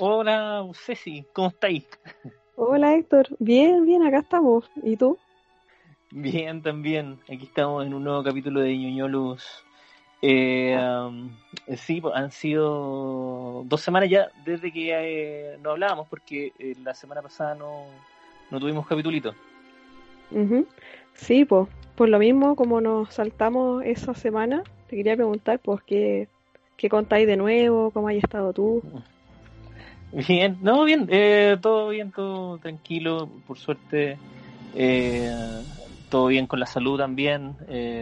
Hola, Ceci, ¿cómo estáis? Hola Héctor, bien, bien, acá estamos. ¿Y tú? Bien, también. Aquí estamos en un nuevo capítulo de Ñuñolos. Ah, Sí, pues, han sido 2 semanas ya desde que no hablábamos, porque la semana pasada no tuvimos capitulito. ujú. Sí, pues, por lo mismo, como nos saltamos esa semana, te quería preguntar, pues, ¿qué contáis de nuevo? ¿Cómo has estado tú? Bien, no, bien, todo tranquilo, por suerte. eh, Todo bien con la salud también.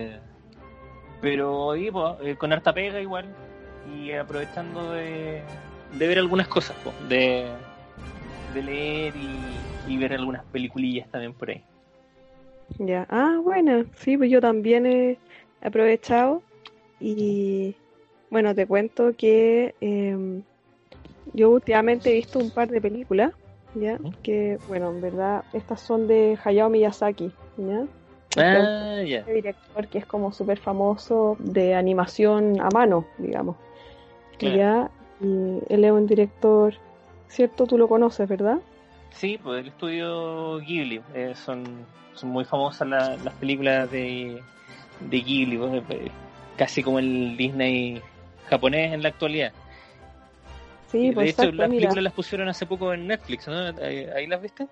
Pero ahí, pues, con harta pega igual y aprovechando de ver algunas cosas, pues, de leer y ver algunas peliculillas también por ahí. Ya, bueno, sí, pues yo también he aprovechado y, bueno, te cuento que yo últimamente he visto un par de películas, ¿ya? Ujú. Que, bueno, en verdad, estas son de Hayao Miyazaki, ¿ya? Ah, ya, Este director que es como súper famoso de animación a mano, digamos. claro. Ya, y él es un director, ¿cierto? Tú lo conoces, ¿verdad? Sí, pues el estudio Ghibli, son muy famosas las películas de Ghibli, pues, casi como el Disney japonés en la actualidad. Sí, Y de pues hecho, exacto, las mira. películas las pusieron hace poco en Netflix, ¿no? ¿Ahí las viste?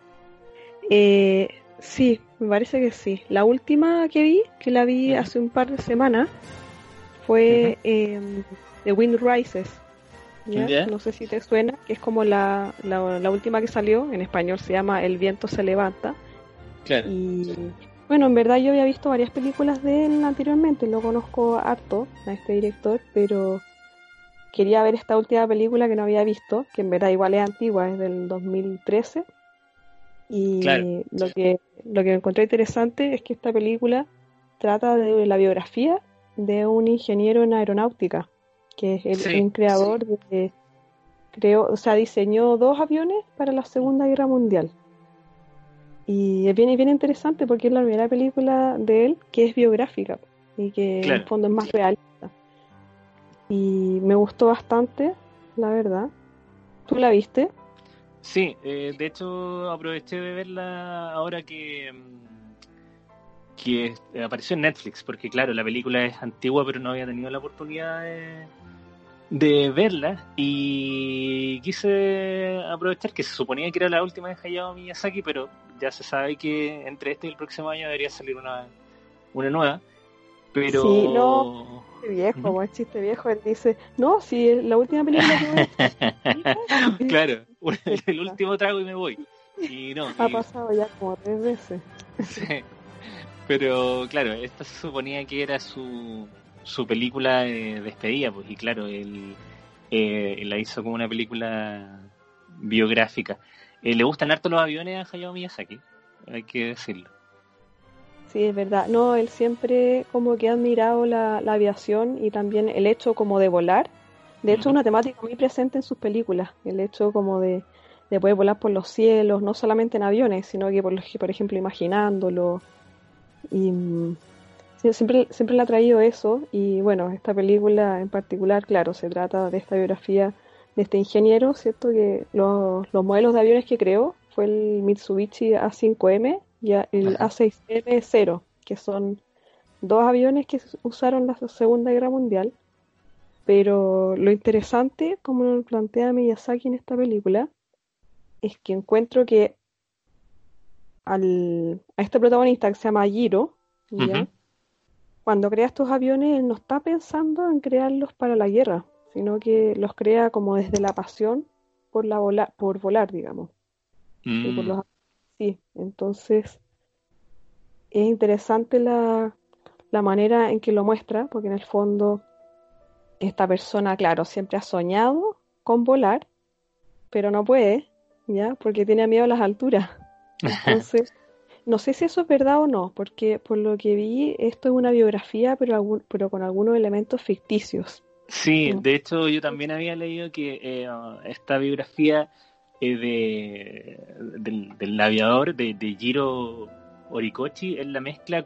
Sí, me parece que sí. La última que vi, que la vi Ujú, hace un par de semanas, ujú. fue The Wind Rises, ¿ya? ¿Ya? No sé si te suena, que es como la última que salió, en español se llama El viento se levanta. Claro. Y bueno, en verdad yo había visto varias películas de él anteriormente, lo conozco harto a este director, pero quería ver esta última película que no había visto, que en verdad igual es antigua, es del 2013. Claro. Y lo que encontré interesante es que esta película trata de la biografía de un ingeniero en aeronáutica, que es Sí. un creador de, creó, o sea, diseñó dos aviones para la Segunda Guerra Mundial. Y es bien interesante porque es la primera película de él que es biográfica y que en el Claro. fondo es más realista. Y me gustó bastante, la verdad. ¿Tú la viste? Sí, de hecho aproveché de verla ahora que apareció en Netflix, porque claro, la película es antigua, pero no había tenido la oportunidad de verla y quise aprovechar que se suponía que era la última de Hayao Miyazaki, pero ya se sabe que entre este y el próximo año debería salir una nueva, Sí, no, pero... chiste viejo, Ujú. como es chiste viejo, él dice, no, si es la última película que voy a hacer, Claro, se el pasa. último trago y me voy. Y no, Ha y pasado ya como 3 veces. sí, pero claro, esta se suponía que era su película de despedida, pues, y claro, él la hizo como una película biográfica. Le gustan harto los aviones a Hayao Miyazaki, hay que decirlo. Sí, es verdad. No, él siempre como que ha admirado la aviación y también el hecho como de volar. De hecho, Ujú. una temática muy presente en sus películas. El hecho como de poder volar por los cielos, no solamente en aviones, sino que por ejemplo imaginándolo. Y sí, siempre le ha traído eso. Y bueno, esta película en particular, claro, se trata de esta biografía de este ingeniero, ¿cierto? Que los modelos de aviones que creó fue el Mitsubishi A5M y el Ajá. A6M0, que son dos aviones que se usaron en la Segunda Guerra Mundial. Pero lo interesante, como lo plantea Miyazaki en esta película, es que encuentro que a este protagonista que se llama Jiro, Ujú. ¿ya? Cuando crea estos aviones, él no está pensando en crearlos para la guerra, sino que los crea como desde la pasión por volar, digamos. Y por Mm. los sí, entonces es interesante la manera en que lo muestra, porque en el fondo esta persona, claro, siempre ha soñado con volar, pero no puede, ¿ya? Porque tiene miedo a las alturas. Entonces, no sé si eso es verdad o no, porque por lo que vi, esto es una biografía, pero con algunos elementos ficticios. Sí, ¿No? de hecho yo también había leído que esta biografía del aviador, de Jiro Horikoshi, es la mezcla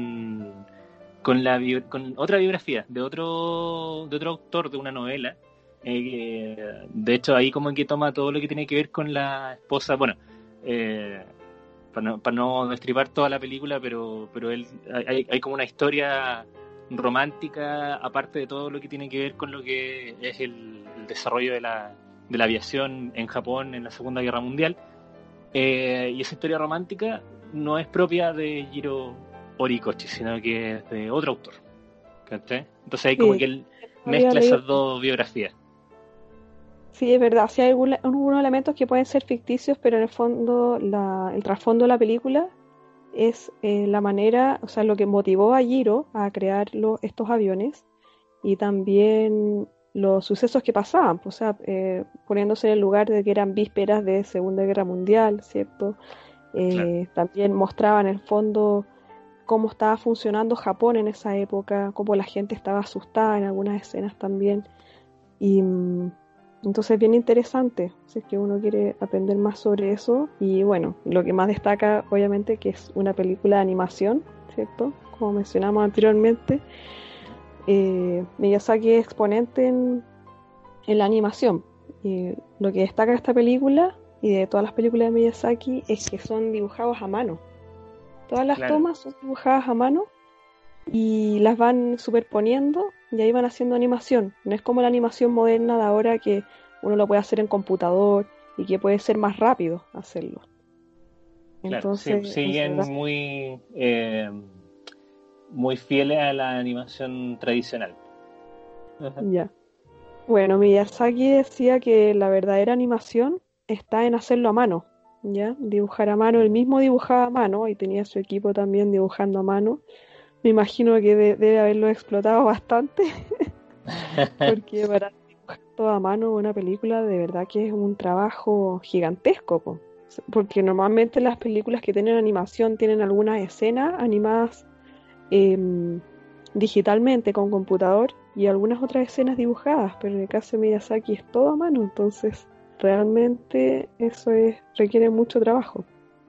con otra biografía de otro autor de una novela De hecho, ahí como que toma todo lo que tiene que ver con la esposa, bueno, eh, para no destripar toda la película, pero hay como una historia romántica, aparte de todo lo que tiene que ver con lo que es el desarrollo de la aviación en Japón en la Segunda Guerra Mundial. Y esa historia romántica no es propia de Jiro Horikoshi, sino que es de otro autor. ¿Cachai? Entonces ahí como Sí, que él había mezcla leído. esas dos biografías. Sí, es verdad. Sí hay algunos elementos que pueden ser ficticios, pero en el fondo, el trasfondo de la película es la manera, o sea, lo que motivó a Jiro a crear estos aviones y también los sucesos que pasaban, pues, o sea, poniéndose en el lugar de que eran vísperas de Segunda Guerra Mundial, ¿cierto? Claro, También mostraban en el fondo cómo estaba funcionando Japón en esa época, cómo la gente estaba asustada en algunas escenas también. Y entonces bien interesante, si es que uno quiere aprender más sobre eso. Y bueno, lo que más destaca, obviamente, que es una película de animación, ¿cierto? Como mencionamos anteriormente, Miyazaki es exponente en la animación. Y lo que destaca de esta película y de todas las películas de Miyazaki es que son dibujados a mano. Todas las claro. tomas son dibujadas a mano y las van superponiendo y ahí van haciendo animación. No es como la animación moderna de ahora que uno lo puede hacer en computador y que puede ser más rápido hacerlo. Claro, sí, Entonces, en siguen verdad, muy fieles a la animación tradicional. Ajá. ya. Bueno, Miyazaki decía que la verdadera animación está en hacerlo a mano, ¿ya? Dibujar a mano, él mismo dibujaba a mano y tenía su equipo también dibujando a mano. Me imagino que debe haberlo explotado bastante, porque para dibujar todo a mano una película de verdad que es un trabajo gigantesco, po. Porque normalmente las películas que tienen animación tienen algunas escenas animadas em, digitalmente con computador y algunas otras escenas dibujadas, pero en el caso de Miyazaki es todo a mano, entonces realmente requiere mucho trabajo.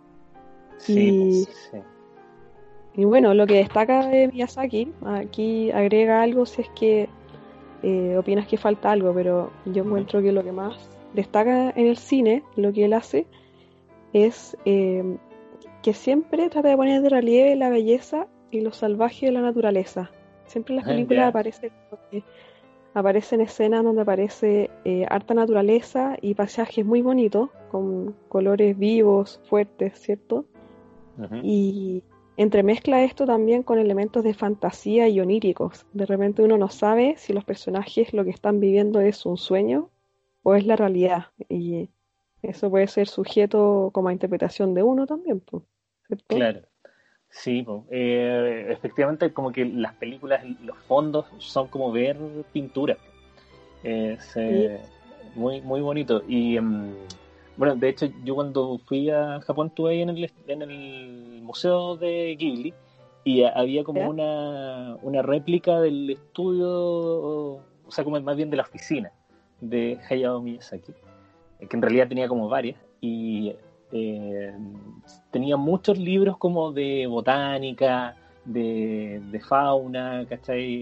Sí, Y, pues, sí. y bueno, lo que destaca de Miyazaki, aquí agrega algo si es que opinas que falta algo, pero yo Ujú. encuentro que lo que más destaca en el cine, lo que él hace, es que siempre trata de poner de relieve la belleza y lo salvaje de la naturaleza. Siempre en las películas Ya, aparecen escenas donde aparece harta naturaleza y paisajes muy bonitos, con colores vivos, fuertes, ¿cierto? ujú. Y entremezcla esto también con elementos de fantasía y oníricos. De repente uno no sabe si los personajes lo que están viviendo es un sueño o es la realidad. Y eso puede ser sujeto como a interpretación de uno también, pues, ¿cierto? Claro. Sí, po. Efectivamente como que las películas, los fondos son como ver pintura. Es Sí, muy, muy bonito. Y bueno, de hecho, yo cuando fui a Japón estuve ahí en el museo de Ghibli y había como ¿ya? una réplica del estudio, o sea, como más bien de la oficina de Hayao Miyazaki, que en realidad tenía como varias, y eh, tenía muchos libros como de botánica, de fauna, ¿cachai?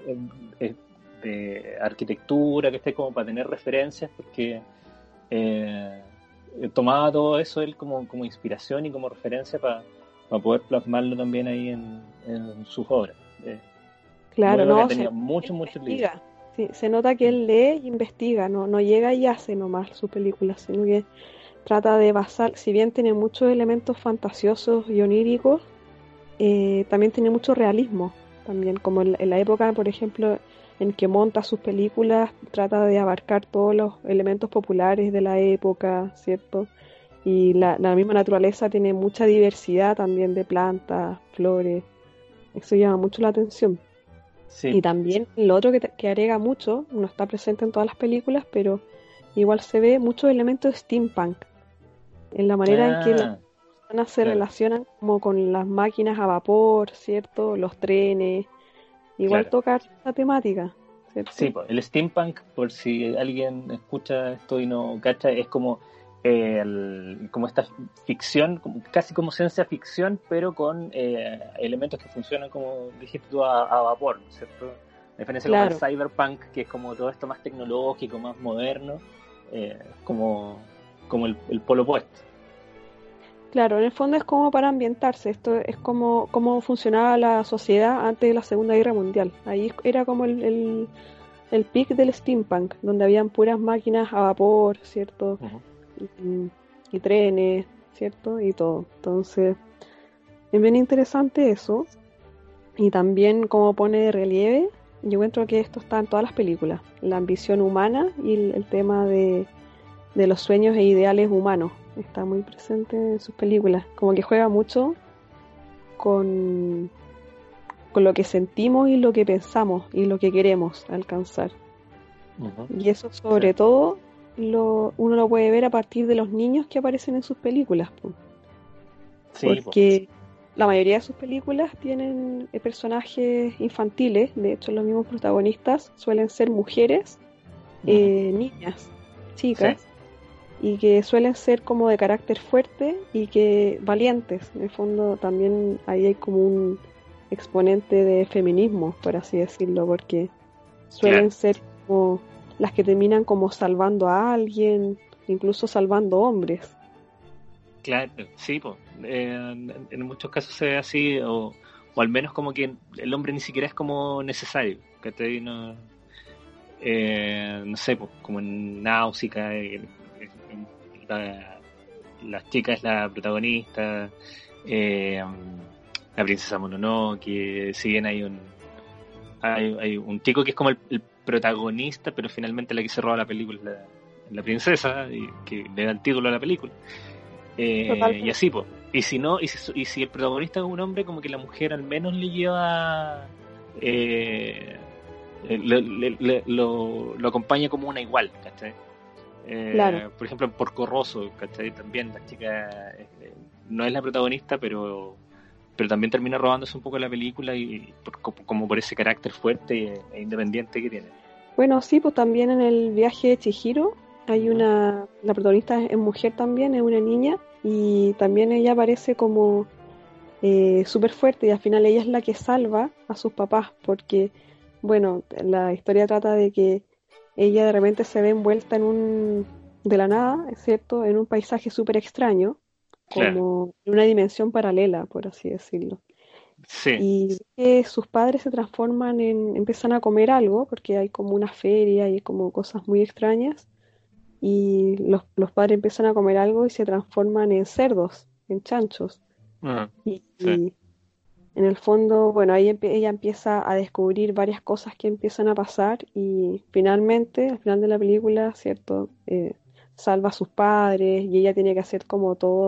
De arquitectura, ¿cachai? Como para tener referencias, porque eh, tomaba todo eso él como inspiración y como referencia para poder plasmarlo también ahí en sus obras. Muy Claro, bacán, no, tenía él muchos, muchos libros. investiga. Sí, se nota que Mm. él lee y investiga, no llega y hace nomás sus películas, sino que trata de basar, si bien tiene muchos elementos fantasiosos y oníricos, también tiene mucho realismo, también como en la época, por ejemplo, en que monta sus películas, trata de abarcar todos los elementos populares de la época, ¿cierto? Y la misma naturaleza tiene mucha diversidad también de plantas, flores, eso llama mucho la atención. Y Sí. también lo otro que agrega mucho, no está presente en todas las películas, pero igual se ve muchos elementos de steampunk, en la manera en que las Ah, personas se claro, relacionan como con las máquinas a vapor, ¿cierto? Los trenes, igual claro. tocar esa temática, Sí, ¿cierto? pues, el steampunk, por si alguien escucha esto y no cacha, es como, como esta ficción, casi como ciencia ficción, pero con elementos que funcionan, como dijiste tú, a vapor, ¿no es cierto? A diferencia como el Claro, cyberpunk, que es como todo esto más tecnológico, más moderno, como, como el polo opuesto. claro, en el fondo es como para ambientarse, esto es como cómo funcionaba la sociedad antes de la Segunda Guerra Mundial. Ahí era como el peak del steampunk, donde habían puras máquinas a vapor, ¿cierto? Ujú. Y, y trenes, ¿cierto? Y todo. Entonces, es bien interesante eso. Y también como pone de relieve, yo encuentro que esto está en todas las películas, la ambición humana y el tema de los sueños e ideales humanos. Está muy presente en sus películas, como que juega mucho con, con lo que sentimos y lo que pensamos y lo que queremos alcanzar. Ujú. Y eso Sí, sobre todo uno lo puede ver a partir de los niños que aparecen en sus películas, po. sí, po. Porque la mayoría de sus películas tienen personajes infantiles, de hecho los mismos protagonistas suelen ser mujeres, Ujú. niñas, Sí, chicas, y que suelen ser como de carácter fuerte y que valientes. En el fondo también ahí hay como un exponente de feminismo, por así decirlo, porque claro. suelen ser como las que terminan como salvando a alguien, incluso salvando hombres. Claro, sí, pues. En muchos casos se ve así, o al menos como que el hombre ni siquiera es como necesario, ¿cachai? No, no sé, pues, como en Náusica, la, la chica es la protagonista, eh, la princesa Mononoke, si bien hay un chico que es como el protagonista, pero finalmente la que se roba la película es la princesa, y que le da el título a la película. Y Totalmente. así, pues. Y si no, y si el protagonista es un hombre, como que la mujer al menos le lleva. eh, lo acompaña como una igual, ¿cachai? Claro. Por ejemplo, en Porco Rosso, ¿cachai? También la chica no es la protagonista, pero también termina robándose un poco la película y como por ese carácter fuerte e independiente que tiene. Bueno, sí, pues también en el viaje de Chihiro hay Ujú. la protagonista es mujer también, es una niña, y también ella aparece como súper fuerte y al final ella es la que salva a sus papás porque, bueno, la historia trata de que ella de repente se ve envuelta de la nada, es cierto, en un paisaje súper extraño, Claro, como en una dimensión paralela, por así decirlo. sí, Y que sus padres se transforman empiezan a comer algo, porque hay como una feria y como cosas muy extrañas, y los padres empiezan a comer algo y se transforman en cerdos, en chanchos. ujú, sí, Y en el fondo, bueno, ahí ella empieza a descubrir varias cosas que empiezan a pasar y finalmente, al final de la película, ¿cierto? Salva a sus padres y ella tiene que hacer como todo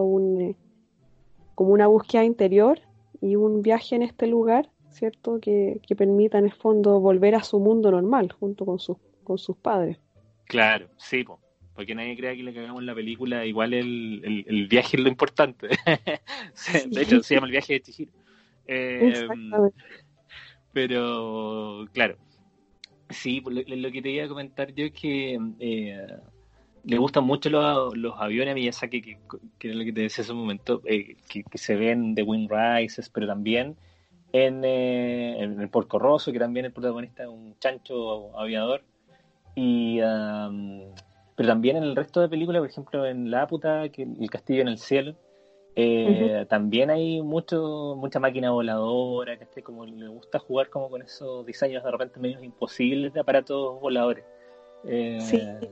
como una búsqueda interior y un viaje en este lugar, ¿cierto? Que permita en el fondo volver a su mundo normal junto con sus padres. claro, sí, po. Porque nadie crea que le cagamos la película, igual el viaje es lo importante. Sí, de hecho, Sí, se llama el viaje de Chihiro. Eh, exactamente. pero, claro, sí, pues lo que te iba a comentar yo es que le gustan mucho los aviones a Miyazaki, que es lo que te decía hace un momento, que se ven de Wind Rises, pero también en el Porco Rosso, que también el protagonista es un chancho aviador. Y, pero también en el resto de películas, por ejemplo en Láputa, que el castillo en el cielo, Ujú. también hay mucha máquina voladora, que como le gusta jugar como con esos diseños de repente medios imposibles de aparatos voladores. Sí, Eh,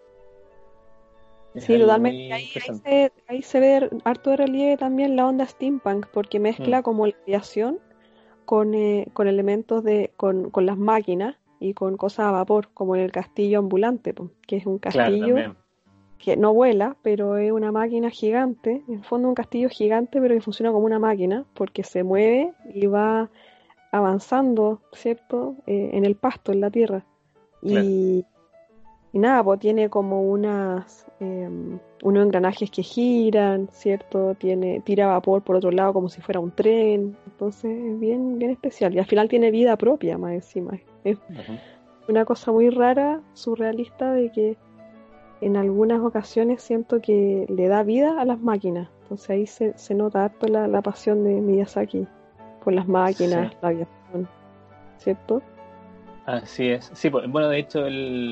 es sí, algo totalmente. muy interesante. Ahí se ve harto de relieve también la onda steampunk, porque Mm, mezcla como la aviación con elementos con las máquinas y con cosas a vapor, como en el castillo ambulante, po, que es un claro, castillo también. que no vuela, pero es una máquina gigante, en el fondo un castillo gigante, pero que funciona como una máquina, porque se mueve y va avanzando, ¿cierto? En el pasto, en la tierra. Claro. Y nada, pues tiene como unos engranajes que giran, ¿cierto? Tira vapor por otro lado como si fuera un tren. Entonces es bien, bien especial. Y al final tiene vida propia más encima. Es Ujú. una cosa muy rara, surrealista, de que en algunas ocasiones siento que le da vida a las máquinas. Entonces ahí se nota harto la pasión de Miyazaki por las Sí. máquinas, la aviación, ¿cierto? Así es. Sí, pues, bueno, de hecho,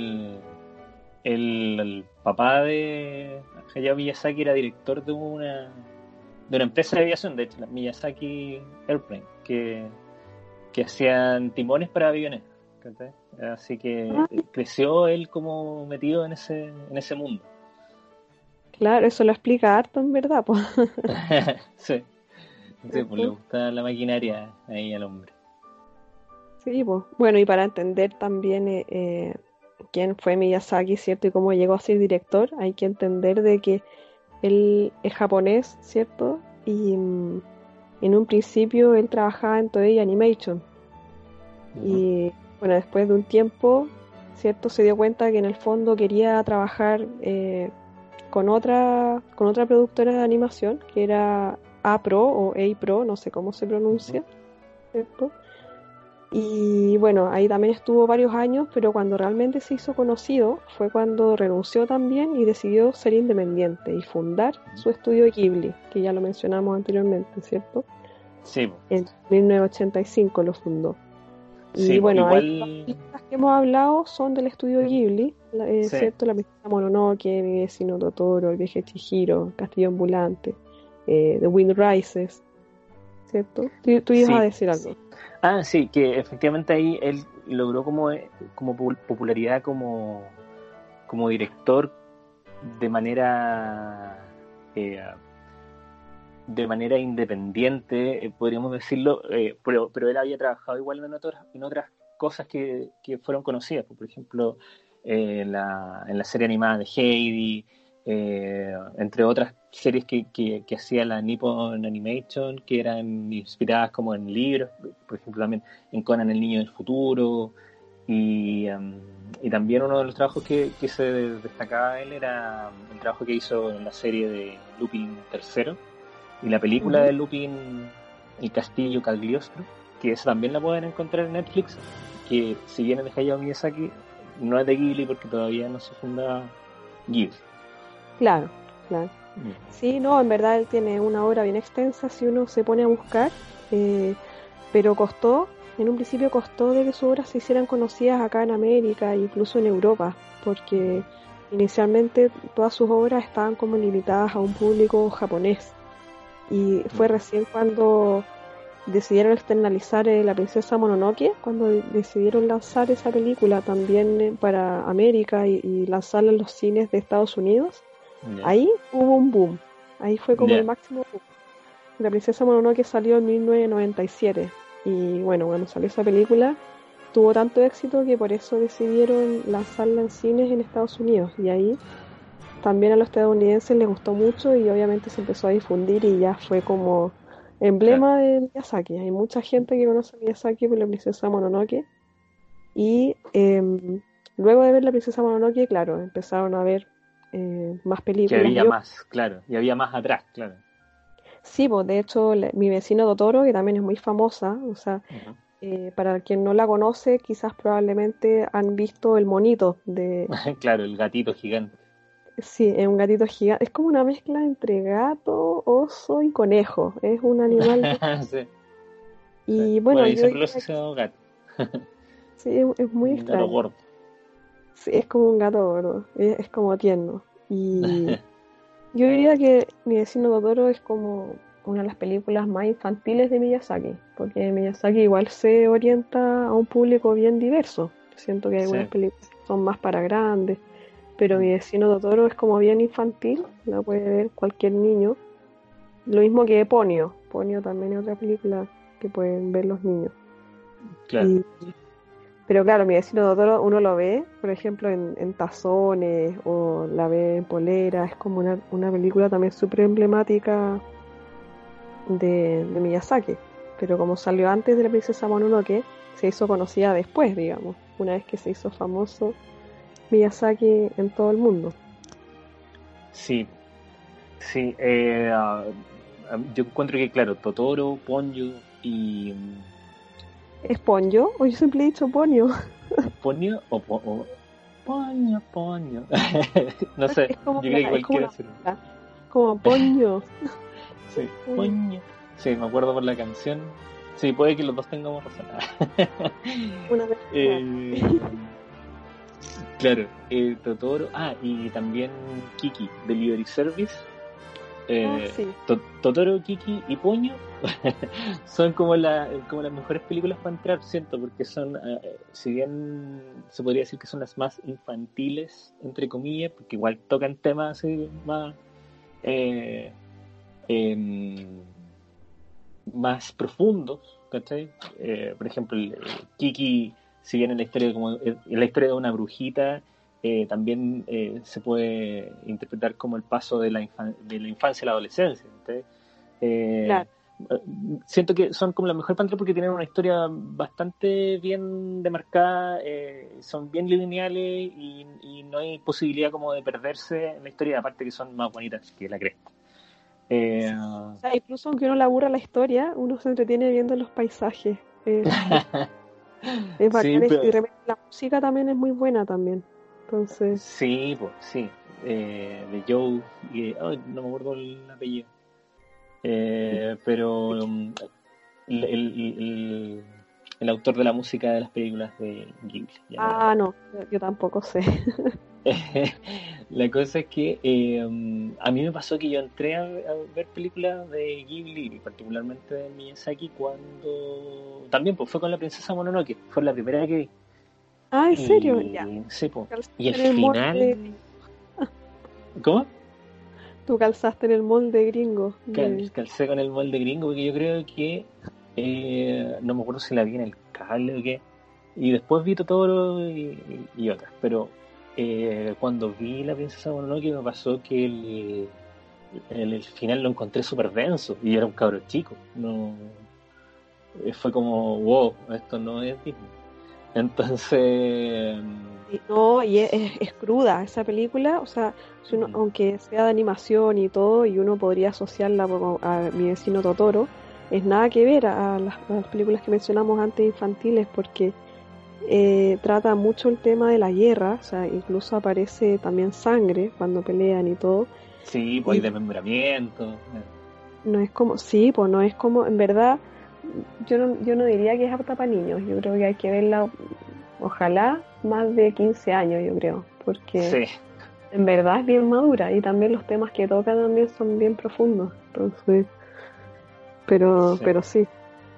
el papá de Hayao Miyazaki era director de una empresa de aviación, de hecho, la Miyazaki Airplane, que hacían timones para aviones. ¿Cachai? Así que Ah, creció él como metido en ese mundo. claro, eso lo explica harto en verdad, pues. Sí, sí, pues le ¿Cierto? gusta la maquinaria ahí al hombre. Sí, pues. Bueno, y para entender también quién fue Miyazaki, ¿cierto? Y cómo llegó a ser director, hay que entender de que él es japonés, ¿cierto? Y en un principio él trabajaba en Toei Animation. Ujú. Y bueno, después de un tiempo, ¿cierto? Se dio cuenta que en el fondo quería trabajar con otra productora de animación, que era A-Pro o A-Pro, no sé cómo se Ujú. pronuncia, ¿cierto? Y bueno, ahí también estuvo varios años, pero cuando realmente se hizo conocido fue cuando renunció también y decidió ser independiente y fundar su estudio Ghibli, que ya lo mencionamos anteriormente, ¿cierto? Sí, po. En 1985 lo fundó. Y Sí, po. bueno, ahí las Igual, películas que hemos hablado son del estudio Ghibli, sí, ¿cierto? La princesa Mononoke, Mi vecino Totoro, El viaje de Chihiro, Castillo ambulante, The Wind Rises, ¿cierto? Tú ibas a sí. decir algo. Ah, sí, que efectivamente ahí él logró como popularidad como director de manera eh, de manera independiente, podríamos decirlo, pero él había trabajado igual en otras cosas que fueron conocidas, por ejemplo, en la serie animada de Heidi, entre otras series que hacía la Nippon Animation, que eran inspiradas como en libros, por ejemplo también en Conan el Niño del Futuro, y también uno de los trabajos que se destacaba él era el trabajo que hizo en la serie de Lupin III y la película Ujú. de Lupin, El Castillo Cagliostro, que esa también la pueden encontrar en Netflix, que si bien es de Hayao Miyazaki, no es de Ghibli porque todavía no se funda Ghibli. Claro, claro. Mm. Sí, no, en verdad él tiene una obra bien extensa si uno se pone a buscar, eh, pero en un principio costó de que sus obras se hicieran conocidas acá en América e incluso en Europa, porque inicialmente todas sus obras estaban como limitadas a un público japonés. Y fue Mm. recién cuando decidieron externalizar La princesa Mononoke, cuando decidieron lanzar esa película también para América y lanzarla en los cines de Estados Unidos. Ya, Ahí hubo un boom. Ahí fue como el ya, máximo boom. La princesa Mononoke salió en 1997. Y bueno, cuando salió esa película, tuvo tanto éxito que por eso decidieron lanzarla en cines en Estados Unidos. Y ahí también a los estadounidenses les gustó mucho y obviamente se empezó a difundir y ya fue como claro. emblema de Miyazaki. Hay mucha gente que conoce a Miyazaki por la princesa Mononoke. Y luego de ver la princesa Mononoke, claro, empezaron a ver más Que películas. había más, claro, y había más atrás, claro. Sí, pues de hecho mi vecino Totoro, que también es muy famosa, o sea, Ujú. para quien no la conoce, quizás probablemente han visto el monito Claro, el gatito gigante. sí, es un gatito gigante, es como una mezcla entre gato, oso y conejo, es un animal Sí, sí. y bueno, Bueno, yo yo siempre lo he diría que asociado a gato. sí, es muy Un gato extraño, gordo. sí, es como un gato gordo, es como tierno y yo diría que Mi vecino Totoro es como una de las películas más infantiles de Miyazaki, porque Miyazaki igual se orienta a un público bien diverso. Siento que hay algunas Sí. películas que son más para grandes, pero Mi vecino Totoro es como bien infantil, la puede ver cualquier niño. Lo mismo que Ponyo. Ponyo también es otra película que pueden ver los niños. Claro. Y, pero claro, Mi vecino Totoro uno lo ve, por ejemplo, en tazones o la ve en polera. Es como una película también súper emblemática de Miyazaki, pero como salió antes de la princesa Mononoke, se hizo conocida después, digamos, una vez que se hizo famoso Miyazaki en todo el mundo. Sí, sí. Yo encuentro que, claro, Totoro, Ponyo y. ¿Es Ponyo? O yo siempre he dicho Ponyo. ¿Ponyo o Ponyo, Ponyo? No sé, Es como yo creo que es como cualquiera una sirve. mezcla, como Ponyo. Sí, Ponyo. Sí, me acuerdo por la canción. Sí, puede que los dos tengamos razón. Una vez Eh, claro, Totoro. Ah, y también Kiki, Delivery Service. sí. Totoro, Kiki y Ponyo son como las mejores películas para entrar, siento, porque son, si bien se podría decir que son las más infantiles, entre comillas, porque igual tocan temas así más, eh, em, más profundos, ¿cachai? Por ejemplo, Kiki, si bien en la historia, en la historia de una brujita, también se puede interpretar como el paso de de la infancia a la adolescencia. ¿Cachai? Eh, Claro. Siento que son como la mejor pantalla porque tienen una historia bastante bien demarcada, son bien lineales y no hay posibilidad como de perderse en la historia, aparte que son más bonitas que la cresta. Eh, Sí. O sea, incluso aunque uno le aburra la historia, uno se entretiene viendo los paisajes. Es sí, bacán y pero de repente la música también es muy buena también. Entonces, sí, pues, sí. De Joe, ay, no me acuerdo el apellido. Pero el, el- el- el autor de la música de las películas de Ghibli, ya no me ah, acuerdo. no, yo tampoco sé. La cosa es que a mí me pasó que yo entré a ver películas de Ghibli, y particularmente de Miyazaki, cuando también pues, fue con la princesa Mononoke, fue la primera que vi. Ah, ¿en serio? Ya. Y sí, pues. Calzaste Y el en el molde, final, ¿cómo? tú calzaste en el molde gringo de... Calcé con el molde gringo porque yo creo que no me acuerdo si la vi en el cable o qué. Y después vi Totoro y otras. Pero cuando vi La Princesa Mononoke me pasó que el final lo encontré súper denso y yo era un cabro chico. No, fue como, wow, esto no es Disney. Entonces, Y no, y es cruda esa película, o sea, si uno, mm, aunque sea de animación y todo, y uno podría asociarla a Mi vecino Totoro, es nada que ver a las películas que mencionamos antes infantiles, porque trata mucho el tema de la guerra, o sea, incluso aparece también sangre cuando pelean y todo, sí, pues hay y desmembramiento. no es como, sí, pues no es como, en verdad, yo no diría que es apta para niños, yo creo que hay que verla, ojalá, más de 15 años, yo creo, porque Sí, en verdad es bien madura y también los temas que toca también son bien profundos, entonces, sí. pero sí.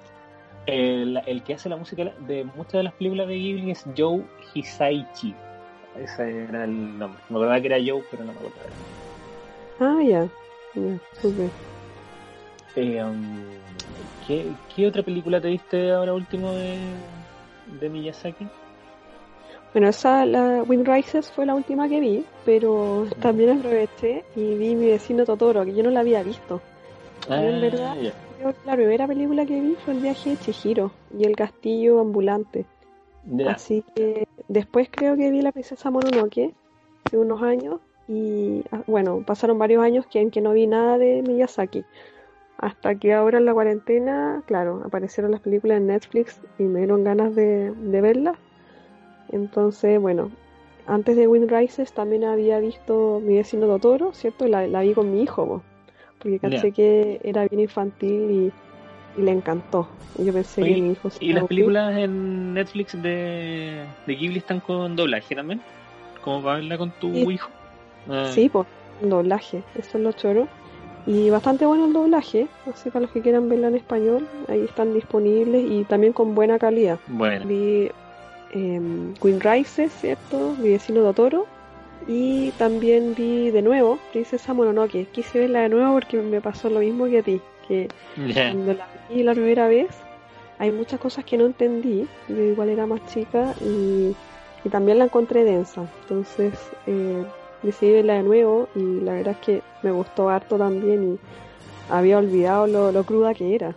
El que hace la música de muchas de las películas de Ghibli es Joe Hisaichi. Ese era el nombre. Me acordaba que era Joe, pero no me acordaba. Ah, ya, ya, súper. Eh, um, ¿qué otra película te viste ahora último de Miyazaki? Bueno, la Wind Rises fue la última que vi, pero Ujú. también aproveché y vi Mi vecino Totoro, que yo no la había visto. Yo en verdad Ah, ya. creo que la primera película que vi fue El viaje de Chihiro y El castillo ambulante. Ya. Así que después creo que vi La princesa Mononoke hace unos años y bueno, pasaron varios años en que no vi nada de Miyazaki. Hasta que ahora en la cuarentena, claro, aparecieron las películas en Netflix y me dieron ganas de verlas. Entonces, bueno, antes de Wind Rises también había visto Mi vecino Totoro, ¿cierto? La vi con mi hijo, po, porque Ya. caché que era bien infantil y le encantó. Y yo pensé que Oye, mi hijo se ¿y iba a las aburrir. películas en Netflix de Ghibli están con doblaje también? ¿Cómo para verla con Sí, tu hijo? Ah, sí, pues, un doblaje, eso es lo choro. Y bastante bueno el doblaje, así para los que quieran verla en español, ahí están disponibles y también con buena calidad. bueno. Vi Wind Rises, ¿cierto? Mi vecino Totoro. Y también vi de nuevo Princesa Mononoke. Quise verla de nuevo porque me pasó lo mismo que a ti, que Ya. cuando la vi la primera vez hay muchas cosas que no entendí. Yo igual era más chica y también la encontré densa. Entonces decidí verla de nuevo y la verdad es que me gustó harto también y había olvidado lo cruda que era.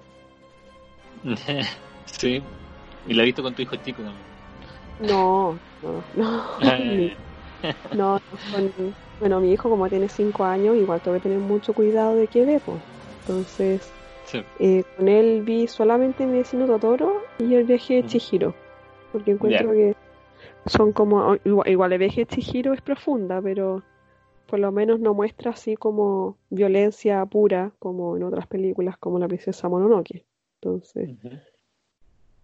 Sí. Y la he visto con tu hijo chico también. No, no, no, Ah, no, bueno, mi hijo como tiene 5 años, igual tengo que tener mucho cuidado de qué ve, pues. Entonces, sí. con él vi solamente Mi vecino Totoro y El viaje de Ujú. Chihiro, porque Ya. encuentro que son como, igual el viaje de Chihiro es profunda, pero por lo menos no muestra así como violencia pura como en otras películas como La princesa Mononoke. Entonces, Ujú.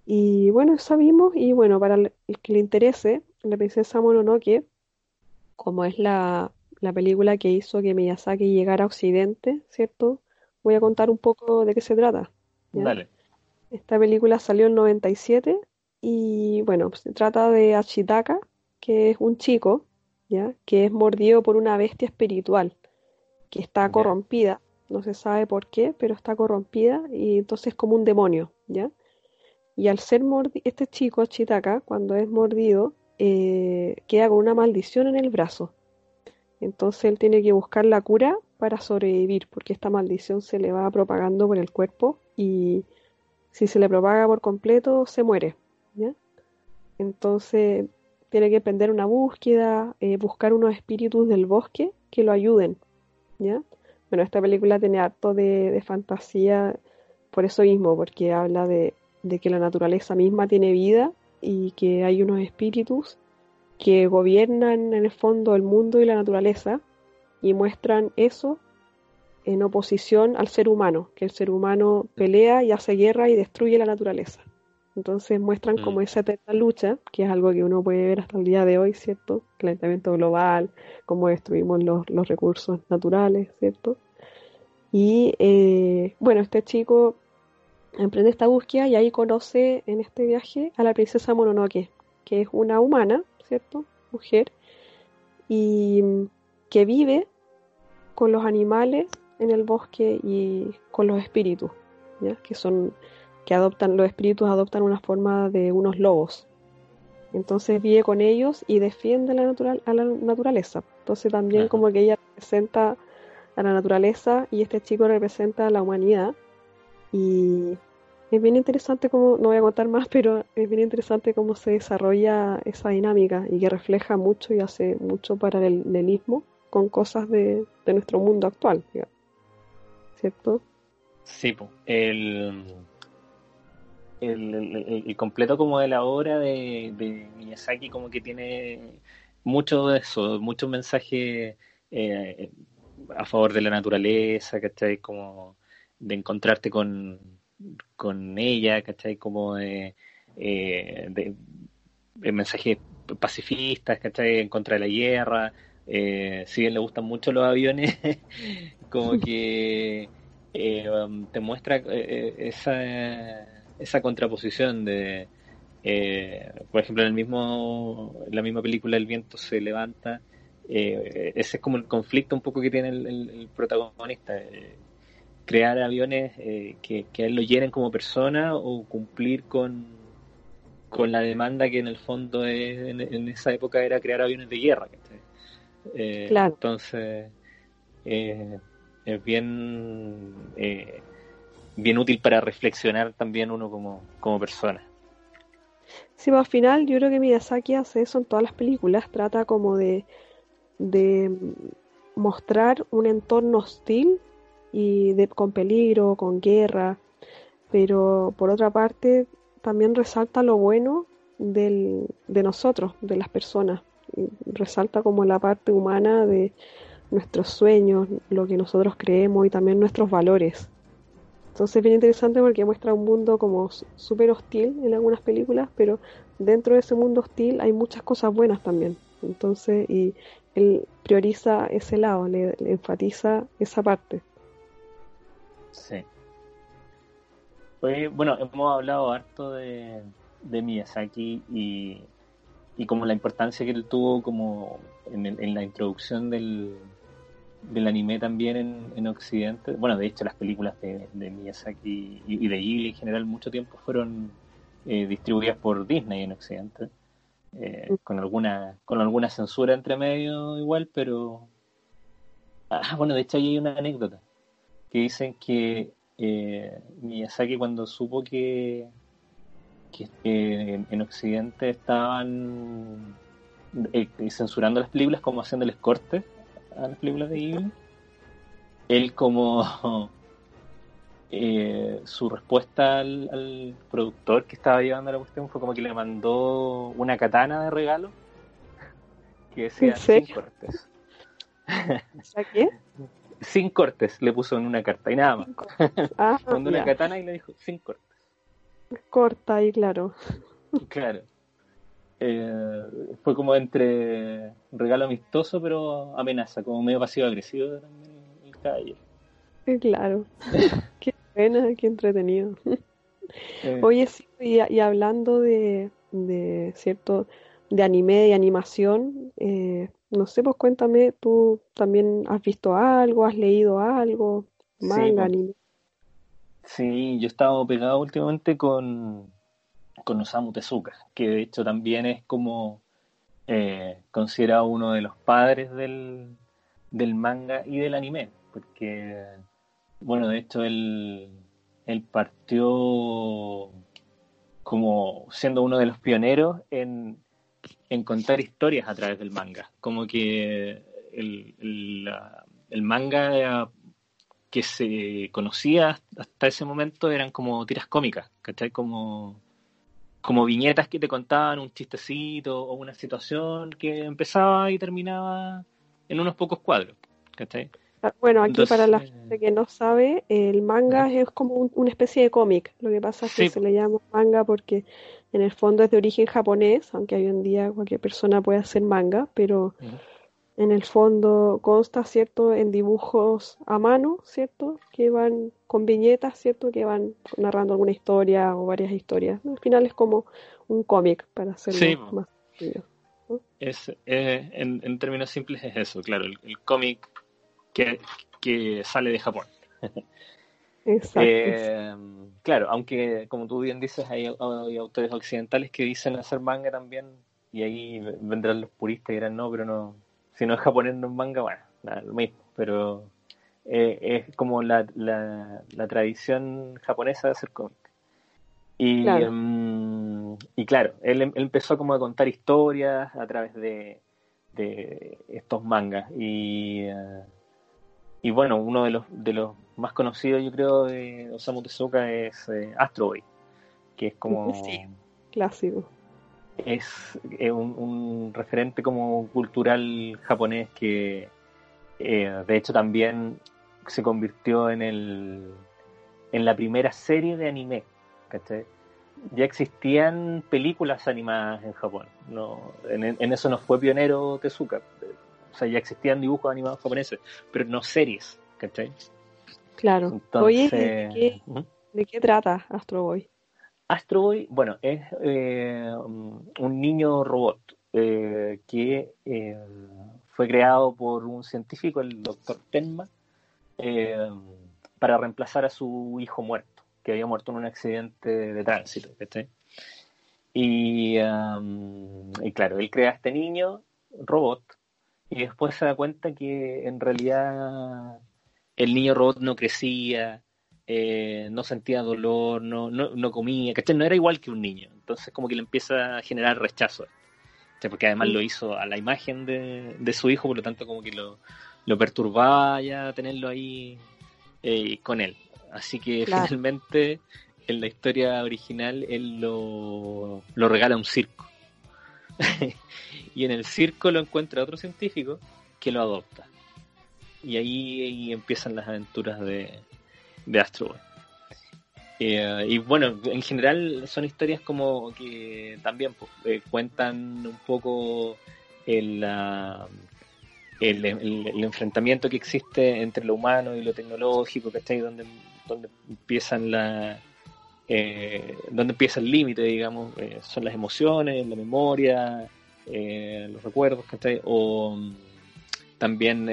Y bueno, esa vimos, y bueno, para el que le interese, La princesa Mononoke, como es la película que hizo que Miyazaki llegara a Occidente, ¿cierto? Voy a contar un poco de qué se trata, ¿ya? Dale. Esta película salió en 97 y bueno, se trata de Ashitaka, que es un chico, ¿ya? Que es mordido por una bestia espiritual que está Ya. corrompida, no se sabe por qué, pero está corrompida y entonces es como un demonio, ¿ya? Y al ser este chico, Ashitaka, cuando es mordido, queda con una maldición en el brazo. Entonces él tiene que buscar la cura para sobrevivir, porque esta maldición se le va propagando por el cuerpo y si se le propaga por completo, se muere, ¿ya? Entonces tiene que emprender una búsqueda, buscar unos espíritus del bosque que lo ayuden, ¿ya? Bueno, esta película tiene harto de fantasía por eso mismo, porque habla de que la naturaleza misma tiene vida y que hay unos espíritus que gobiernan en el fondo el mundo y la naturaleza y muestran eso en oposición al ser humano, que el ser humano pelea y hace guerra y destruye la naturaleza. Entonces muestran como Mm. esa eterna lucha, que es algo que uno puede ver hasta el día de hoy, ¿cierto? Calentamiento global, cómo destruimos los recursos naturales, ¿cierto? Y bueno, este chico emprende esta búsqueda y ahí conoce en este viaje a la princesa Mononoke, que es una humana, ¿cierto? Mujer, y que vive con los animales en el bosque y con los espíritus, ¿ya? Que adoptan, los espíritus adoptan una forma de unos lobos. Entonces vive con ellos y defiende a la naturaleza. Entonces también Ajá. como que ella representa a la naturaleza y este chico representa a la humanidad. Y es bien interesante cómo, no voy a contar más, pero es bien interesante cómo se desarrolla esa dinámica y que refleja mucho y hace mucho paralelismo con cosas de nuestro mundo actual, digamos, ¿cierto? Sí, po. El completo como de la obra de Miyazaki como que tiene mucho de eso, muchos mensajes eh, a favor de la naturaleza, ¿cachai? Como de encontrarte con ella, ¿cachai? Como de mensajes pacifistas, ¿cachai? En contra de la guerra. Si bien le gustan mucho los aviones, como que te muestra esa contraposición de, por ejemplo, en la misma película El viento se levanta, ese es como el conflicto un poco que tiene el protagonista, crear aviones que a él lo llenen como persona o cumplir con la demanda que en el fondo en esa época era crear aviones de guerra. ¿Cachai? Claro. Entonces, es bien útil para reflexionar también uno como persona. Sí, pues al final yo creo que Miyazaki hace eso en todas las películas, trata como de mostrar un entorno hostil y con peligro, con guerra, pero por otra parte también resalta lo bueno de nosotros, de las personas, y resalta como la parte humana de nuestros sueños, lo que nosotros creemos y también nuestros valores. Entonces es bien interesante porque muestra un mundo como súper hostil en algunas películas, pero dentro de ese mundo hostil hay muchas cosas buenas también. Entonces, y él prioriza ese lado, le enfatiza esa parte. Sí. Pues, bueno, hemos hablado harto de Miyazaki y como la importancia que él tuvo como en la introducción del anime también en Occidente. Bueno, de hecho las películas de Miyazaki y de Ghibli en general mucho tiempo fueron distribuidas por Disney en Occidente, con alguna censura entre medio igual, pero... Ah, bueno, de hecho ahí hay una anécdota que dicen que Miyazaki cuando supo que en Occidente estaban censurando las películas, como haciéndoles cortes a las películas de Ghibli, él como su respuesta al productor que estaba llevando la cuestión fue como que le mandó una katana de regalo que ¿En decía sin serio? cortes. ¿O sea qué? Sin cortes le puso en una carta y nada más. Cinco. Ah, Mandó una ya. katana y le dijo sin cortes. Corta y claro. Claro. Eh, Fue como entre regalo amistoso, pero amenaza, como medio pasivo-agresivo también el caballero. Claro. Qué buena, qué entretenido. Eh, Oye, sí, y hablando cierto, de anime y animación, no sé, pues cuéntame, ¿tú también has visto algo, has leído algo, sí, manga, pues, anime? sí, yo he estado pegado últimamente con Osamu Tezuka, que de hecho también es como considerado uno de los padres del manga y del anime, porque, bueno, de hecho él partió como siendo uno de los pioneros en contar historias a través del manga. Como que el manga que se conocía hasta ese momento eran como tiras cómicas, ¿cachai? Como viñetas que te contaban un chistecito o una situación que empezaba y terminaba en unos pocos cuadros, ¿cachai? Ah, bueno, aquí para Entonces, la gente que no sabe, el ¿ya? manga es como una especie de cómic. Lo que pasa es que Sí, se po. le llama manga porque en el fondo es de origen japonés, aunque hoy en día cualquier persona puede hacer manga, pero Ujú. en el fondo consta, ¿cierto?, en dibujos a mano, ¿cierto?, que van con viñetas, ¿cierto?, que van narrando alguna historia o varias historias. Al final es como un cómic, para Sí, hacerlo po. más sencillo, ¿no? En términos simples es eso, claro, el cómic que, que sale de Japón. Exacto. Eh, claro, aunque como tú bien dices, hay autores occidentales que dicen hacer manga también, y ahí vendrán los puristas y dirán, no, pero no, si no es japonés no es manga, bueno, nada, lo mismo, pero es como la tradición japonesa de hacer cómic. Claro. Y claro, él empezó como a contar historias a través de estos mangas, y bueno, uno de los más conocidos, yo creo, de Osamu Tezuka es Astro Boy, que es Sí, como clásico. es un referente como cultural japonés que de hecho también se convirtió en la primera serie de anime, ¿cachai? Ya existían películas animadas en Japón, no, en eso no fue pionero Tezuka, o sea, ya existían dibujos animados japoneses, pero no series, ¿cachai? Claro. Oye, ¿y Entonces, de qué trata Astro Boy? Astro Boy, bueno, es un niño robot que fue creado por un científico, el doctor Tenma, eh, para reemplazar a su hijo muerto, que había muerto en un accidente de tránsito, ¿cachai? Y claro, él crea a este niño robot y después se da cuenta que en realidad el niño robot no crecía, no sentía dolor, no comía, ¿cachai? No era igual que un niño. Entonces como que le empieza a generar rechazo, ¿cachai? Porque además Mm, lo hizo a la imagen de su hijo, por lo tanto como que lo perturbaba ya tenerlo ahí con él. Así que claro. finalmente en la historia original él lo regala a un circo. Y en el circo lo encuentra otro científico que lo adopta. Y ahí empiezan las aventuras de Astro Boy. Y bueno, en general son historias como que también pues, cuentan un poco el, ah, el enfrentamiento que existe entre lo humano y lo tecnológico, ¿cachai? Donde empiezan donde empieza el límite, digamos, son las emociones, la memoria, los recuerdos, ¿cachai? O también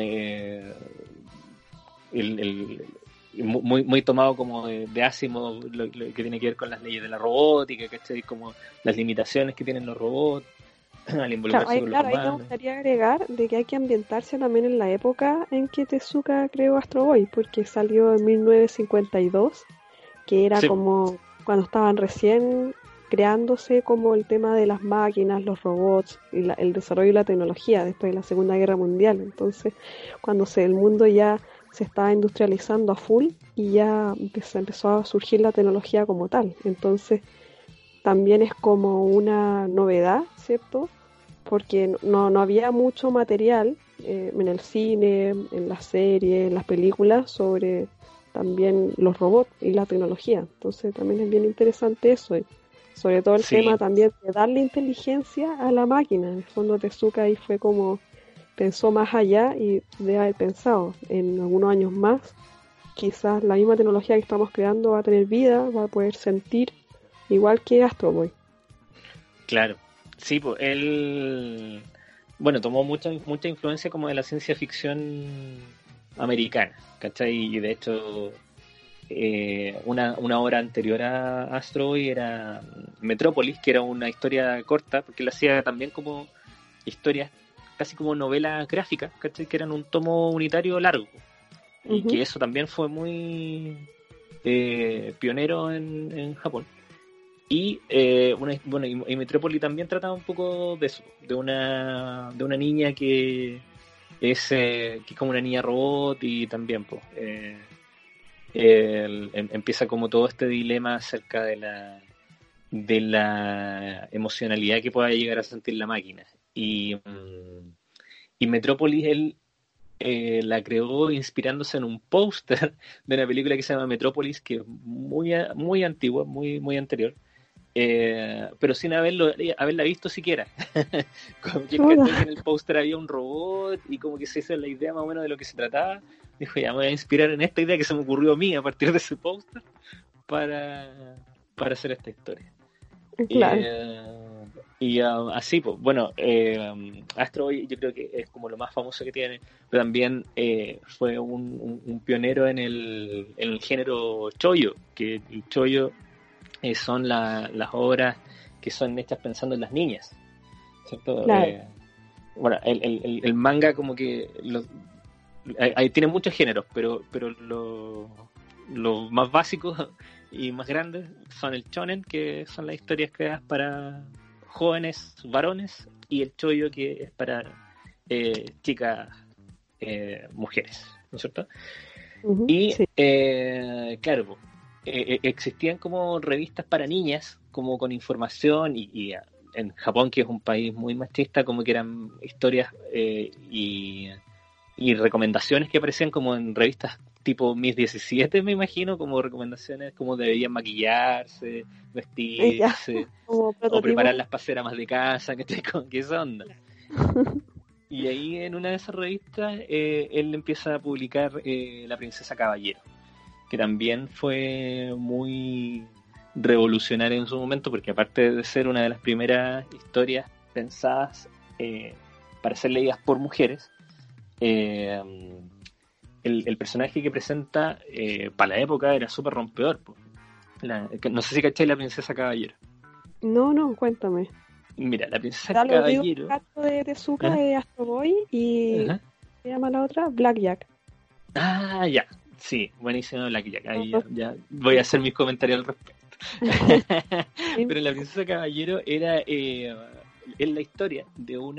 muy tomado como de Asimov, lo que tiene que ver con las leyes de la robótica, ¿cachai? Como las limitaciones que tienen los robots al involucrarse con los Claro, ahí me humanos. gustaría agregar de que hay que ambientarse también en la época en que Tezuka creó Astro Boy, porque salió en 1952, que era Sí, como cuando estaban recién creándose como el tema de las máquinas, los robots y el desarrollo de la tecnología después de la Segunda Guerra Mundial. Entonces, cuando el mundo ya se estaba industrializando a full y ya empezó a surgir la tecnología como tal. Entonces, también es como una novedad, ¿cierto? Porque no había mucho material en el cine, en las series, en las películas sobre también los robots y la tecnología. Entonces también es bien interesante eso. Y sobre todo el Sí, tema también de darle inteligencia a la máquina. En el fondo Tezuka ahí fue como pensó más allá y de haber pensado en algunos años más, quizás la misma tecnología que estamos creando va a tener vida, va a poder sentir igual que Astro Boy. claro. Sí, pues él, bueno, tomó mucha influencia como de la ciencia ficción americana, ¿cachai? Y de hecho, una obra anterior a Astro Boy era Metrópolis, que era una historia corta, porque él hacía también como historias, casi como novelas gráficas, ¿cachai? Que eran un tomo unitario largo. Y Uh-huh. que eso también fue muy pionero en Japón. Y bueno, y Metrópoli también trataba un poco de eso, de una niña que es como una niña robot y también pues empieza como todo este dilema acerca de la emocionalidad que pueda llegar a sentir la máquina. Y Metrópolis él la creó inspirándose en un póster de una película que se llama Metrópolis, que es muy antigua, muy anterior, pero sin haberla visto siquiera. Como que él cachó que en el póster había un robot y como que se hizo la idea más o menos de lo que se trataba. Dijo, ya me voy a inspirar en esta idea que se me ocurrió a mí a partir de ese póster para hacer esta historia. Claro. Así, pues, bueno, Astro Boy yo creo que es como lo más famoso que tiene, pero también fue un pionero en el género choyo, que el choyo son las obras que son hechas pensando en las niñas, ¿cierto? Claro. Bueno, el manga como que ahí tiene muchos géneros, pero los más básicos y más grandes son el shonen, que son las historias creadas para jóvenes varones, y el choyo, que es para chicas mujeres, ¿no es cierto? Uh-huh. Y Sí. claro, po, existían como revistas para niñas, como con información, y en Japón, que es un país muy machista, como que eran historias y recomendaciones que aparecían como en revistas tipo Miss 17, me imagino, como recomendaciones como debían maquillarse, Ya, vestirse, como o prototipos. preparar las paceras más de casa, ¿cachai? Con qué esa onda. Y ahí en una de esas revistas él empieza a publicar La Princesa Caballero, que también fue muy revolucionaria en su momento, porque aparte de ser una de las primeras historias pensadas para ser leídas por mujeres, eh, el personaje que presenta para la época era súper rompedor. Po. No sé si cacháis La Princesa Caballero. No, no, cuéntame. Mira, La Princesa Ya lo digo un Caballero. gato de Tezuka, ¿Ah? de Astro Boy y Ajá. ¿se llama la otra? Blackjack. Ah, ya. Sí, buenísimo Black Jack. Ahí Ujú. ya voy a hacer mis comentarios al respecto. Sí. Pero La Princesa Caballero es la historia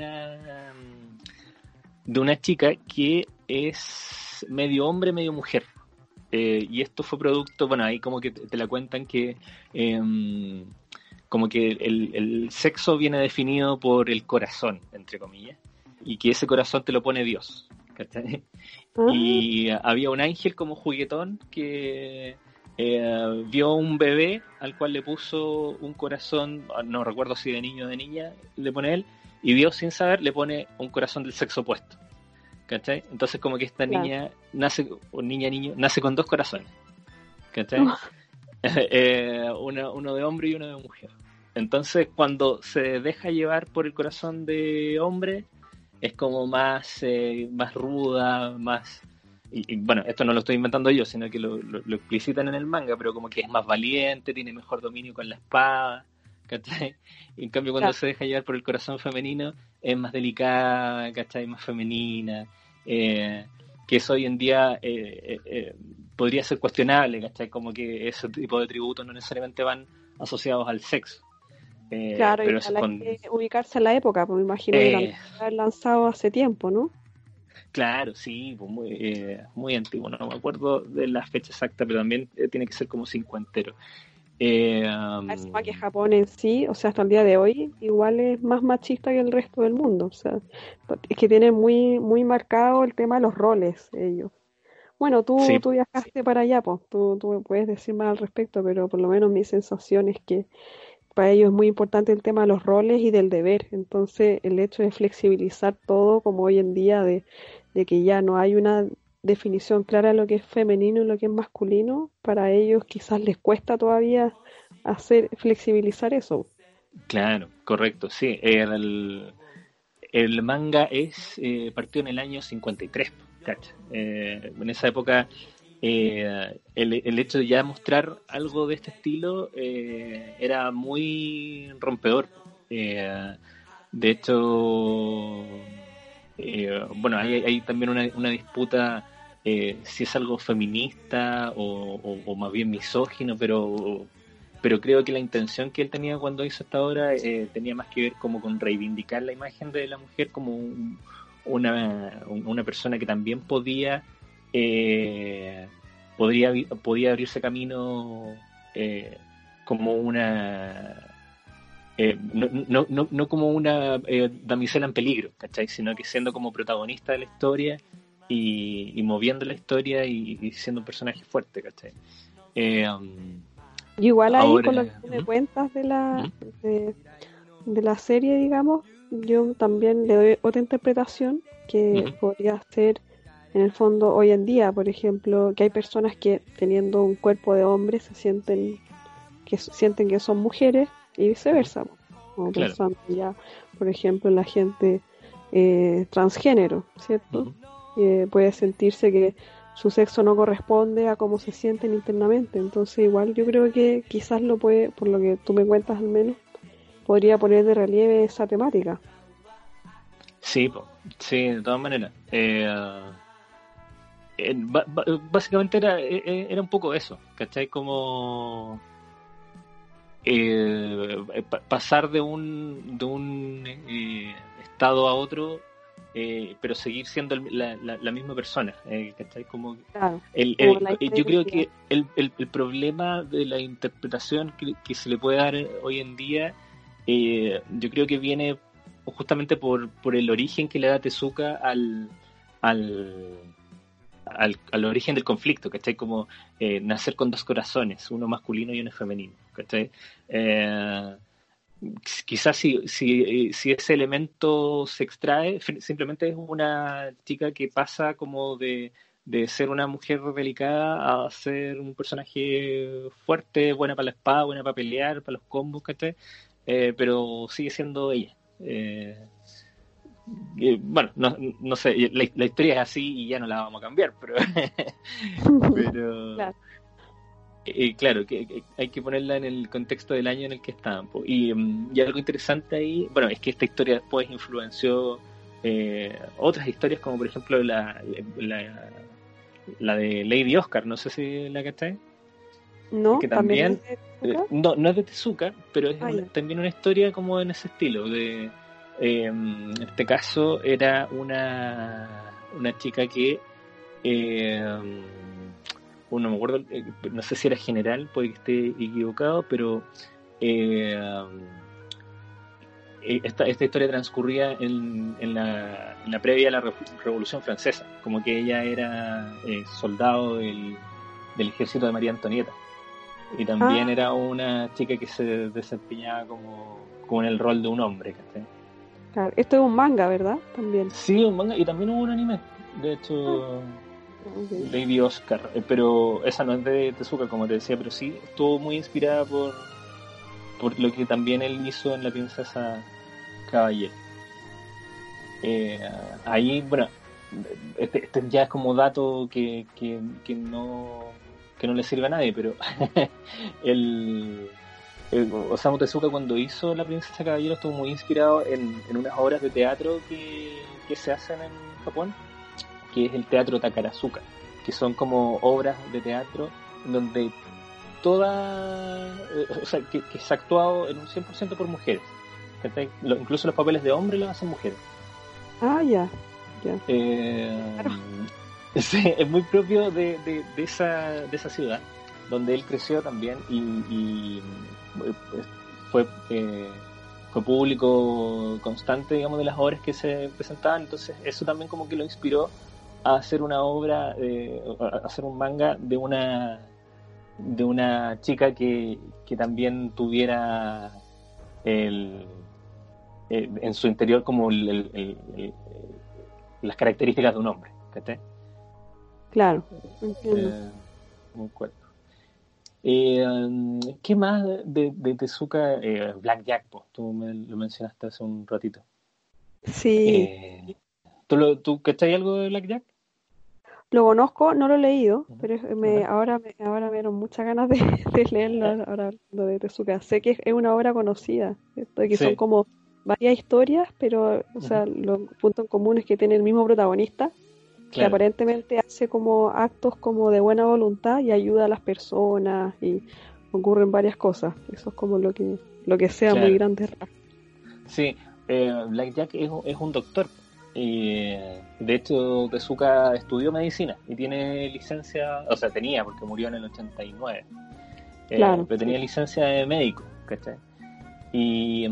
de una chica que es medio hombre, medio mujer. Y esto fue producto, bueno, ahí como que te la cuentan que como que el sexo viene definido por el corazón, entre comillas, y que ese corazón te lo pone Dios, ¿cachai? Ah, Y había un ángel como juguetón que vio un bebé al cual le puso un corazón, no recuerdo si de niño o de niña, le pone él, y Dios sin saber le pone un corazón del sexo opuesto, ¿cachai? Entonces como que esta claro. niña nace, o niño, nace con dos corazones, ¿cachai? No, Uno de hombre y uno de mujer. Entonces cuando se deja llevar por el corazón de hombre, es como más ruda, más... bueno, esto no lo estoy inventando yo, sino que lo explicitan en el manga, pero como que es más valiente, tiene mejor dominio con la espada, ¿cachai? Y en cambio cuando claro, se deja llevar por el corazón femenino, es más delicada, ¿cachai? Más femenina, eh, que eso hoy en día podría ser cuestionable, ¿cachai? Como que ese tipo de tributos no necesariamente van asociados al sexo, claro, pero eso igual es hay con... que ubicarse en la época, pues me imagino que también Eh, se ha lanzado hace tiempo, ¿no? Claro, sí, pues muy antiguo, no me acuerdo de la fecha exacta, pero también tiene que ser como cincuentero. Eh, Encima que um, Japón en sí, o sea, hasta el día de hoy, igual es más machista que el resto del mundo, o sea, es que tienen muy, muy marcado el tema de los roles ellos. Bueno, Sí, tú viajaste para allá, pues tú me puedes decir más al respecto, pero por lo menos mi sensación es que para ellos es muy importante el tema de los roles y del deber. Entonces, el hecho de flexibilizar todo, como hoy en día, de que ya no hay una definición clara de lo que es femenino y lo que es masculino, para ellos quizás les cuesta todavía flexibilizar eso. claro, correcto, sí. El manga partió en el año 53, ¿cacha? En esa época, el hecho de ya mostrar algo de este estilo era muy rompedor. Eh, de hecho, bueno, hay también una disputa si es algo feminista o más bien misógino, pero creo que la intención que él tenía cuando hizo esta obra tenía más que ver como con reivindicar la imagen de la mujer como una persona que también eh, podía abrirse camino como no como una damisela en peligro, ¿cachai? Sino que siendo como protagonista de la historia y moviendo la historia y siendo un personaje fuerte, ¿cachai? Um, Y igual ahí, con lo que ahora, tú me ¿mm? cuentas ¿Mm? de, de la serie, digamos, yo también le doy otra interpretación que ¿Mm? podría ser en el fondo hoy en día, por ejemplo, que hay personas que teniendo un cuerpo de hombre sienten que son mujeres y ¿Mm? viceversa, po. Como Claro. pensando ya, por ejemplo, en la gente transgénero, ¿cierto? ¿Mm? Que puede sentirse que su sexo no corresponde a cómo se sienten internamente. Entonces, igual yo creo que quizás lo puede, por lo que tú me cuentas al menos, podría poner de relieve esa temática. Sí, po. Sí, de todas maneras. Básicamente era un poco eso, ¿cachai? Como pasar de un estado a otro, pero seguir siendo la misma persona, ¿cachai? Como Claro, como la yo creo integridad. que el problema de la interpretación que se le puede dar hoy en día, yo creo que viene justamente por el origen que le da Tezuka al, al origen del conflicto, ¿cachai? Como nacer con dos corazones, uno masculino y uno femenino, ¿cachai? Eh, Quizás si ese elemento se extrae, simplemente es una chica que pasa como de ser una mujer delicada a ser un personaje fuerte, buena para la espada, buena para pelear, para los combos, ¿cachai? Pero sigue siendo ella. Bueno, no sé, la historia es así y ya no la vamos a cambiar, pero, pero Claro. claro, que hay que ponerla en el contexto del año en el que estaban, po. Y algo interesante ahí, bueno, es que esta historia después influenció otras historias, como por ejemplo la, la de Lady Oscar, no sé si la cachai, ¿No? que ¿También es también, de Tezuka? no es de Tezuka, pero es Ah, ya. también una historia como en ese estilo, en este caso era una chica que eh, no me acuerdo, no sé si era general, puede que esté equivocado, pero eh, esta historia transcurría en la previa a la Revolución Francesa, como que ella era soldado del ejército de María Antonieta, y también Ah, era una chica que se desempeñaba como en el rol de un hombre, ¿cachai? claro. Esto es un manga, ¿verdad? También. Sí, un manga, y también hubo un anime, de Ah, hecho, ok. Lady Oscar, pero esa no es de Tezuka, como te decía, pero sí estuvo muy inspirada por lo que también él hizo en La Princesa Caballero. Eh, Ahí, bueno, este ya es como dato que no le sirve a nadie, pero el, Osamu Tezuka cuando hizo La Princesa Caballero estuvo muy inspirado en unas obras de teatro que se hacen en Japón, que es el teatro Takarazuka, que son como obras de teatro donde o sea, que se ha actuado en un 100% por mujeres. Incluso los papeles de hombre los hacen mujeres. Ah, ya, ya. Eh, Claro. sí, es muy propio de esa ciudad, donde él creció también y fue, eh, fue público constante, digamos, de las obras que se presentaban. Entonces eso también como que lo inspiró a hacer una obra, a hacer un manga de una chica que también tuviera en su interior como las características de un hombre, ¿cachai? Claro, entiendo. Un cuerpo. ¿Qué más de Tezuka? Blackjack, pues, tú me lo mencionaste hace un ratito. Sí, ¿Tú cachai algo de Blackjack? lo conozco, no lo he leído, Ujú. pero ¿Ya? ahora me dieron muchas ganas de, de leerlo, ahora hablando de Tezuka. Sé que es una obra conocida, ¿cierto? Que son Sí. como varias historias, pero, o Ujú. sea, los puntos en común es que tiene el mismo protagonista, que Claro, aparentemente hace como actos como de buena voluntad y ayuda a las personas y ocurren varias cosas. Eso es como lo que sea muy claro. grande. Sí, Blackjack es un doctor. Y de hecho, Tezuka estudió medicina y tiene licencia, o sea, tenía porque murió en el 89, Claro, pero sí. tenía licencia de médico, ¿cachai? Y,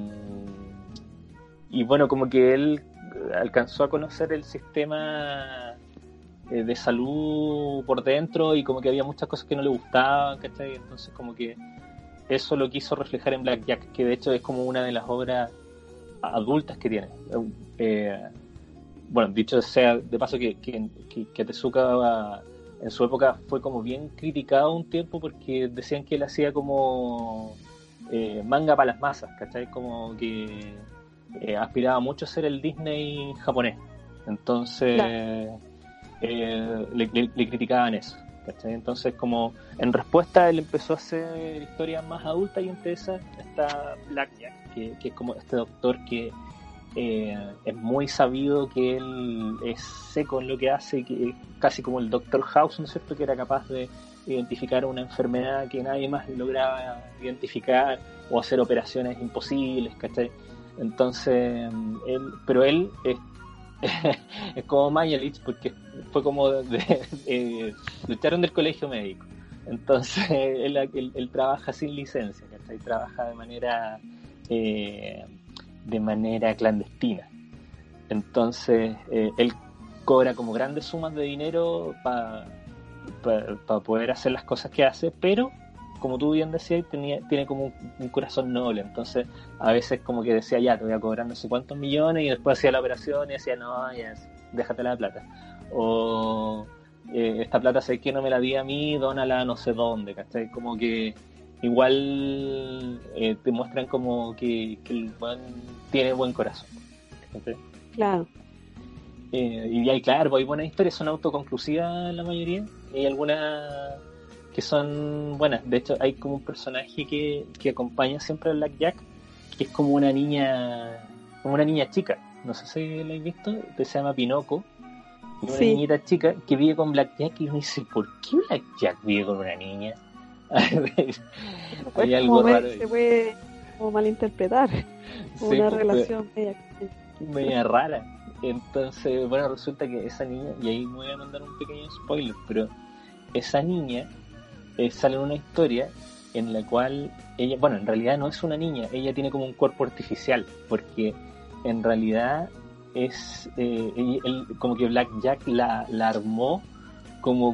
y bueno, como que él alcanzó a conocer el sistema de salud por dentro y como que había muchas cosas que no le gustaban, ¿cachai? Entonces como que eso lo quiso reflejar en Blackjack, que de hecho es como una de las obras adultas que tiene. Eh, bueno, dicho sea de paso que Tezuka en su época fue como bien criticado un tiempo porque decían que él hacía como manga para las masas, ¿cachai? Como que aspiraba mucho a ser el Disney japonés. Claro. Entonces le criticaban eso, ¿cachai? Entonces como en respuesta él empezó a hacer historias más adultas y entre esas está Blackjack, que es como este doctor que es muy sabido que él es seco en lo que hace, que es casi como el Doctor House, ¿no es cierto? Que era capaz de identificar una enfermedad que nadie más lograba identificar o hacer operaciones imposibles, ¿cachai? Entonces, pero él es como Mañalich porque fue como lo echaron del colegio médico. Entonces, él trabaja sin licencia, ¿cachai? Trabaja eh, de manera clandestina. Entonces, él cobra como grandes sumas de dinero para poder hacer las cosas que hace, pero como tú bien decías, tiene como un corazón noble. Entonces, a veces como que decía, ya, te voy a cobrar no sé cuántos millones, y después hacía la operación y decía, no, ya, déjate la plata. O esta plata sé que no me la di a mí, dónala a no sé dónde, ¿cachai? Como que igual te muestran como que el buen tiene buen corazón. ¿Cachai? Claro. Y hay, claro, hay buenas historias, son autoconclusivas la mayoría, y hay algunas que son buenas. De hecho, hay como un personaje que acompaña siempre a Blackjack, que es como una niña chica. No sé si lo habéis visto, que se llama Pinoco. Y una Sí. niñita chica que vive con Blackjack y uno dice, ¿por qué Blackjack vive con una niña? Pues Hay algo raro ahí. se puede como malinterpretar Sí, una pues, pero relación media extraña. media rara. Entonces, bueno, resulta que esa niña, y ahí me voy a mandar un pequeño spoiler, pero esa niña sale en una historia en la cual ella, bueno, en realidad no es una niña, ella tiene como un cuerpo artificial, porque en realidad como que Blackjack la armó como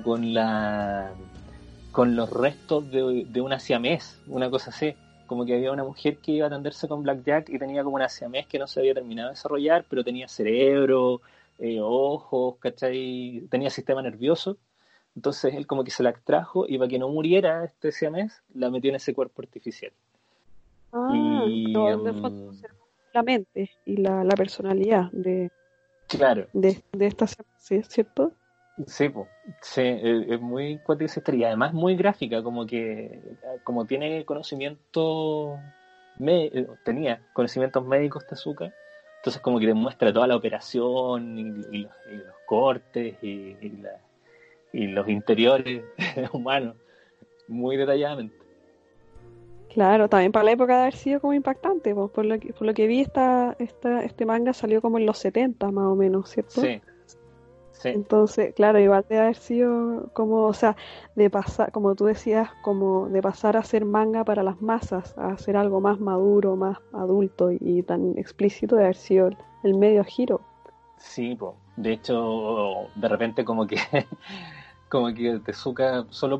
con los restos de una siamés, una cosa así. Como que había una mujer que iba a atenderse con Blackjack y tenía como una siamés que no se había terminado de desarrollar, pero tenía cerebro, ojos, ¿cachai? Tenía sistema nervioso. Entonces él como que se la extrajo y para que no muriera este siamés, la metió en ese cuerpo artificial. Ah, Y pero en el fondo conservó la mente y la personalidad claro, de esta serie, ¿sí? ¿Cierto? sí, po, sí, es muy cuática esa historia y además muy gráfica, como que como tiene conocimiento, tenía conocimientos médicos Tezuka, entonces como que te muestra toda la operación y los cortes y los interiores humanos muy detalladamente. Claro, también para la época de haber sido como impactante, pues, por lo que vi, este manga salió como en los 70 más o menos, ¿cierto? Sí, sí, Entonces, claro, igual de haber sido como, o sea, de pasar, como tú decías, como de pasar a hacer manga para las masas, a hacer algo más maduro, más adulto y tan explícito, de haber sido el medio giro. Sí, po. De hecho, de repente como que como que Tezuka solo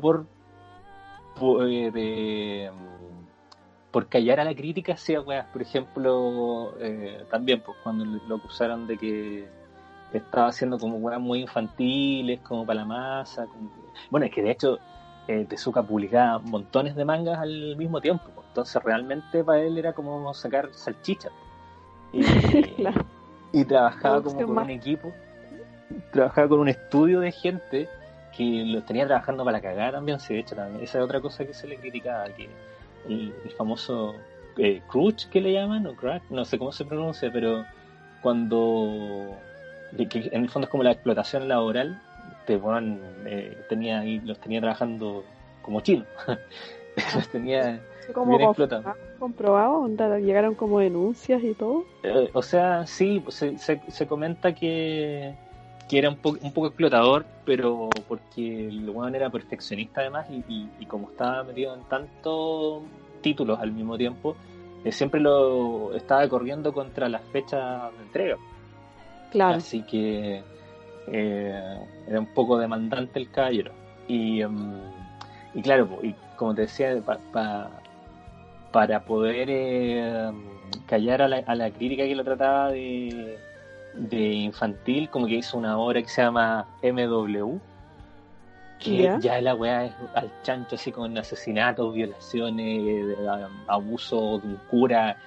por callar a la crítica hacía weas. Por ejemplo, también pues cuando lo acusaron de que estaba haciendo como weas muy infantiles, como para la masa. Bueno, es que de hecho Tezuka publicaba montones de mangas al mismo tiempo, pues. Entonces realmente para él era como sacar salchicha. Y, Claro, y trabajaba como producción con más. un equipo, trabajaba con un estudio de gente que los tenía trabajando para la cagada también. Sí, de hecho, también, esa es otra cosa que se le criticaba, que el famoso crunch que le llaman, o crack, no sé cómo se pronuncia, pero cuando que en el fondo es como la explotación laboral, te ponen, los tenía trabajando como chinos, los tenía Así como bien explotados. comprobado, onda, llegaron como denuncias y todo. O sea, sí, se comenta que era un poco explotador, pero porque el weón era perfeccionista además y como estaba metido en tantos títulos al mismo tiempo, siempre lo estaba corriendo contra las fechas de entrega. Claro, Así que era un poco demandante el caballero. Y claro, y como te decía, para poder callar a la crítica que lo trataba de infantil, como que hizo una obra que se llama MW, que ya. ya la weá es al chancho, así con asesinatos, violaciones, abuso de un cura,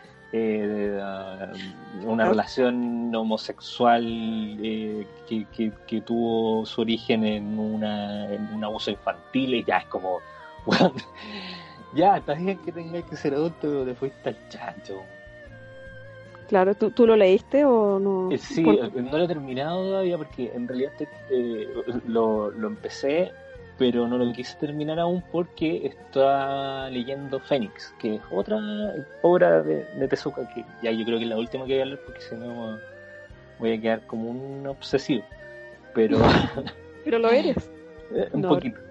una Ah, relación homosexual que tuvo su origen en un abuso infantil, y ya es como, weón, ya, está bien que tengas que ser adulto, pero te fuiste al chancho. claro, ¿tú lo leíste o no? Sí, Por- no lo he terminado todavía porque en realidad lo empecé, pero no lo quise terminar aún porque estaba leyendo Fénix, que es otra obra de Tezuka, que ya yo creo que es la última que voy a leer porque si no voy a quedar como un obsesivo, pero Pero lo eres. un No. poquito.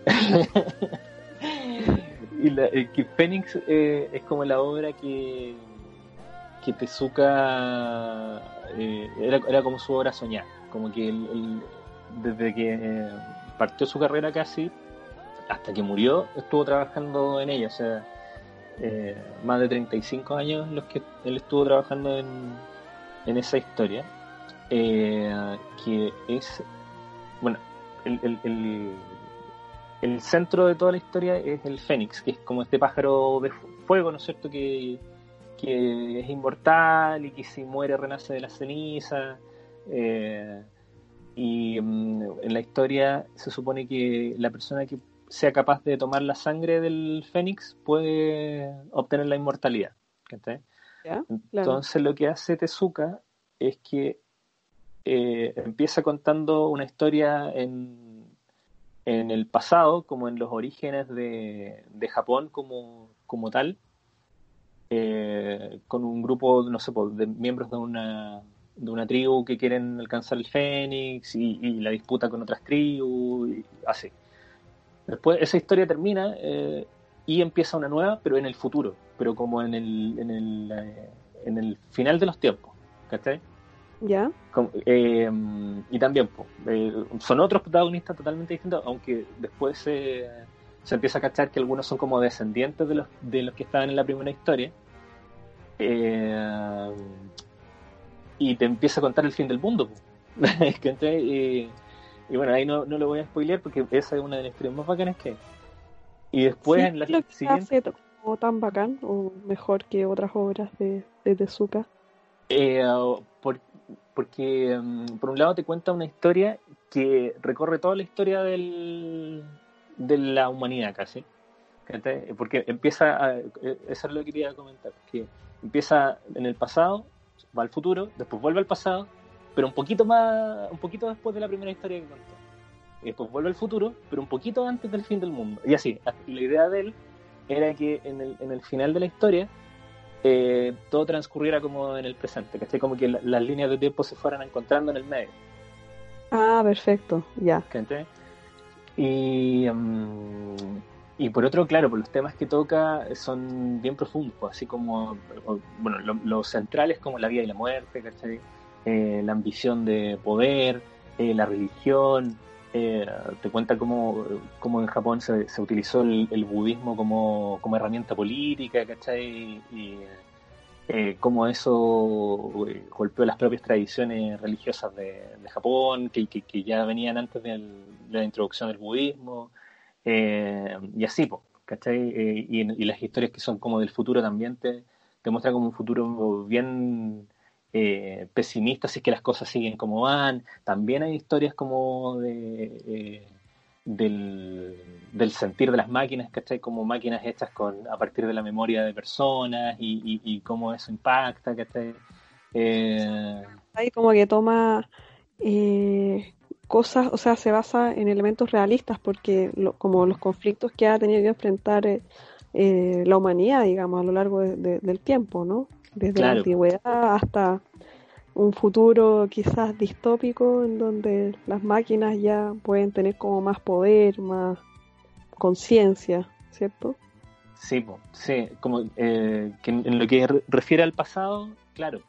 Y que Fénix es como la obra que Tezuka era como su obra soñada, como que desde que partió su carrera casi hasta que murió estuvo trabajando en ella, o sea, más de 35 años los que él estuvo trabajando en esa historia, que es, bueno, el, el, el, el centro de toda la historia es el Fénix, que es como este pájaro de fuego, ¿no es cierto?, que es inmortal y que si muere renace de la ceniza. eh, en la historia se supone que la persona que sea capaz de tomar la sangre del Fénix puede obtener la inmortalidad. ¿Cachai? Ya, claro. Entonces lo que hace Tezuka es que empieza contando una historia en el pasado, como en los orígenes de Japón como tal, con un grupo, no sé, de miembros de una tribu que quieren alcanzar el Fénix y la disputa con otras tribus, y así. Después esa historia termina y empieza una nueva, pero en el futuro, pero como en el final de los tiempos, ¿cachai? Ya. Y también son otros protagonistas totalmente distintos, aunque después se empieza a cachar que algunos son como descendientes de los que estaban en la primera historia. eh, y te empieza a contar el fin del mundo. Y bueno, ahí no lo voy a spoilear porque esa es una de las historias más bacanas que hay. Y después Sí, en la lo que siguiente, hace como tan bacán o mejor que otras obras de Tezuka. eh, por- porque por un lado te cuenta una historia que recorre toda la historia de la humanidad casi. ¿Cachai? Porque eso es lo que quería comentar, que empieza en el pasado, va al futuro, después vuelve al pasado, pero un poquito después de la primera historia que contó. Y después vuelve al futuro, pero un poquito antes del fin del mundo. Y así, la idea de él era que en el final de la historia todo transcurriera como en el presente, ¿cachai? Como que las líneas de tiempo se fueran encontrando en el medio, Ah, perfecto, ya. ¿cachai? Y, y por otro, claro, por los temas que toca son bien profundos, pues, así como, bueno, lo central es como la vida y la muerte, ¿cachai? la ambición de poder, la religión. Te cuenta cómo en Japón se utilizó el budismo como herramienta política, ¿cachai? Y cómo eso golpeó las propias tradiciones religiosas de Japón, que ya venían antes de la introducción del budismo, y así, po, ¿cachai? Y las historias que son como del futuro también te muestra como un futuro bien pesimista, así que las cosas siguen como van. También hay historias como del, del sentir de las máquinas, ¿cachai? Como máquinas hechas a partir de la memoria de personas y cómo eso impacta, ¿cachai? Eh, Ahí como que toma cosas, o sea, se basa en elementos realistas porque como los conflictos que ha tenido que enfrentar la humanidad, digamos, a lo largo del tiempo, ¿no? Desde la claro, antigüedad hasta un futuro quizás distópico en donde las máquinas ya pueden tener como más poder, más conciencia, ¿cierto? sí, sí, como que en lo que refiere al pasado, claro,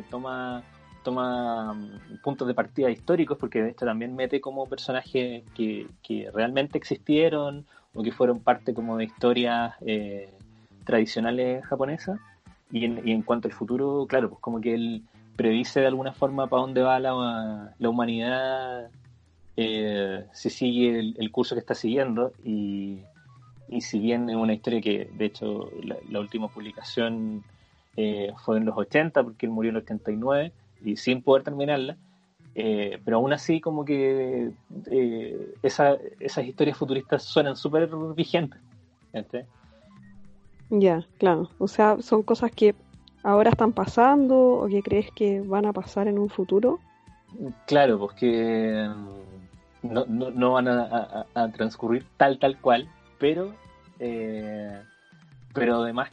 toma puntos de partida históricos, porque de hecho también mete como personajes que realmente existieron o que fueron parte como de historias tradicionales japonesas. Y en cuanto al futuro, claro, pues como que él predice de alguna forma para dónde va la humanidad si sigue el curso que está siguiendo. Y si bien es una historia que, de hecho, la última publicación fue en los 80, porque él murió en el 89, y sin poder terminarla, pero aún así como que esas historias futuristas suenan súper vigentes. ¿Entiendes? Ya, claro. O sea, son cosas que ahora están pasando o que crees que van a pasar en un futuro. Claro, pues que no van a transcurrir tal cual, pero, eh, pero además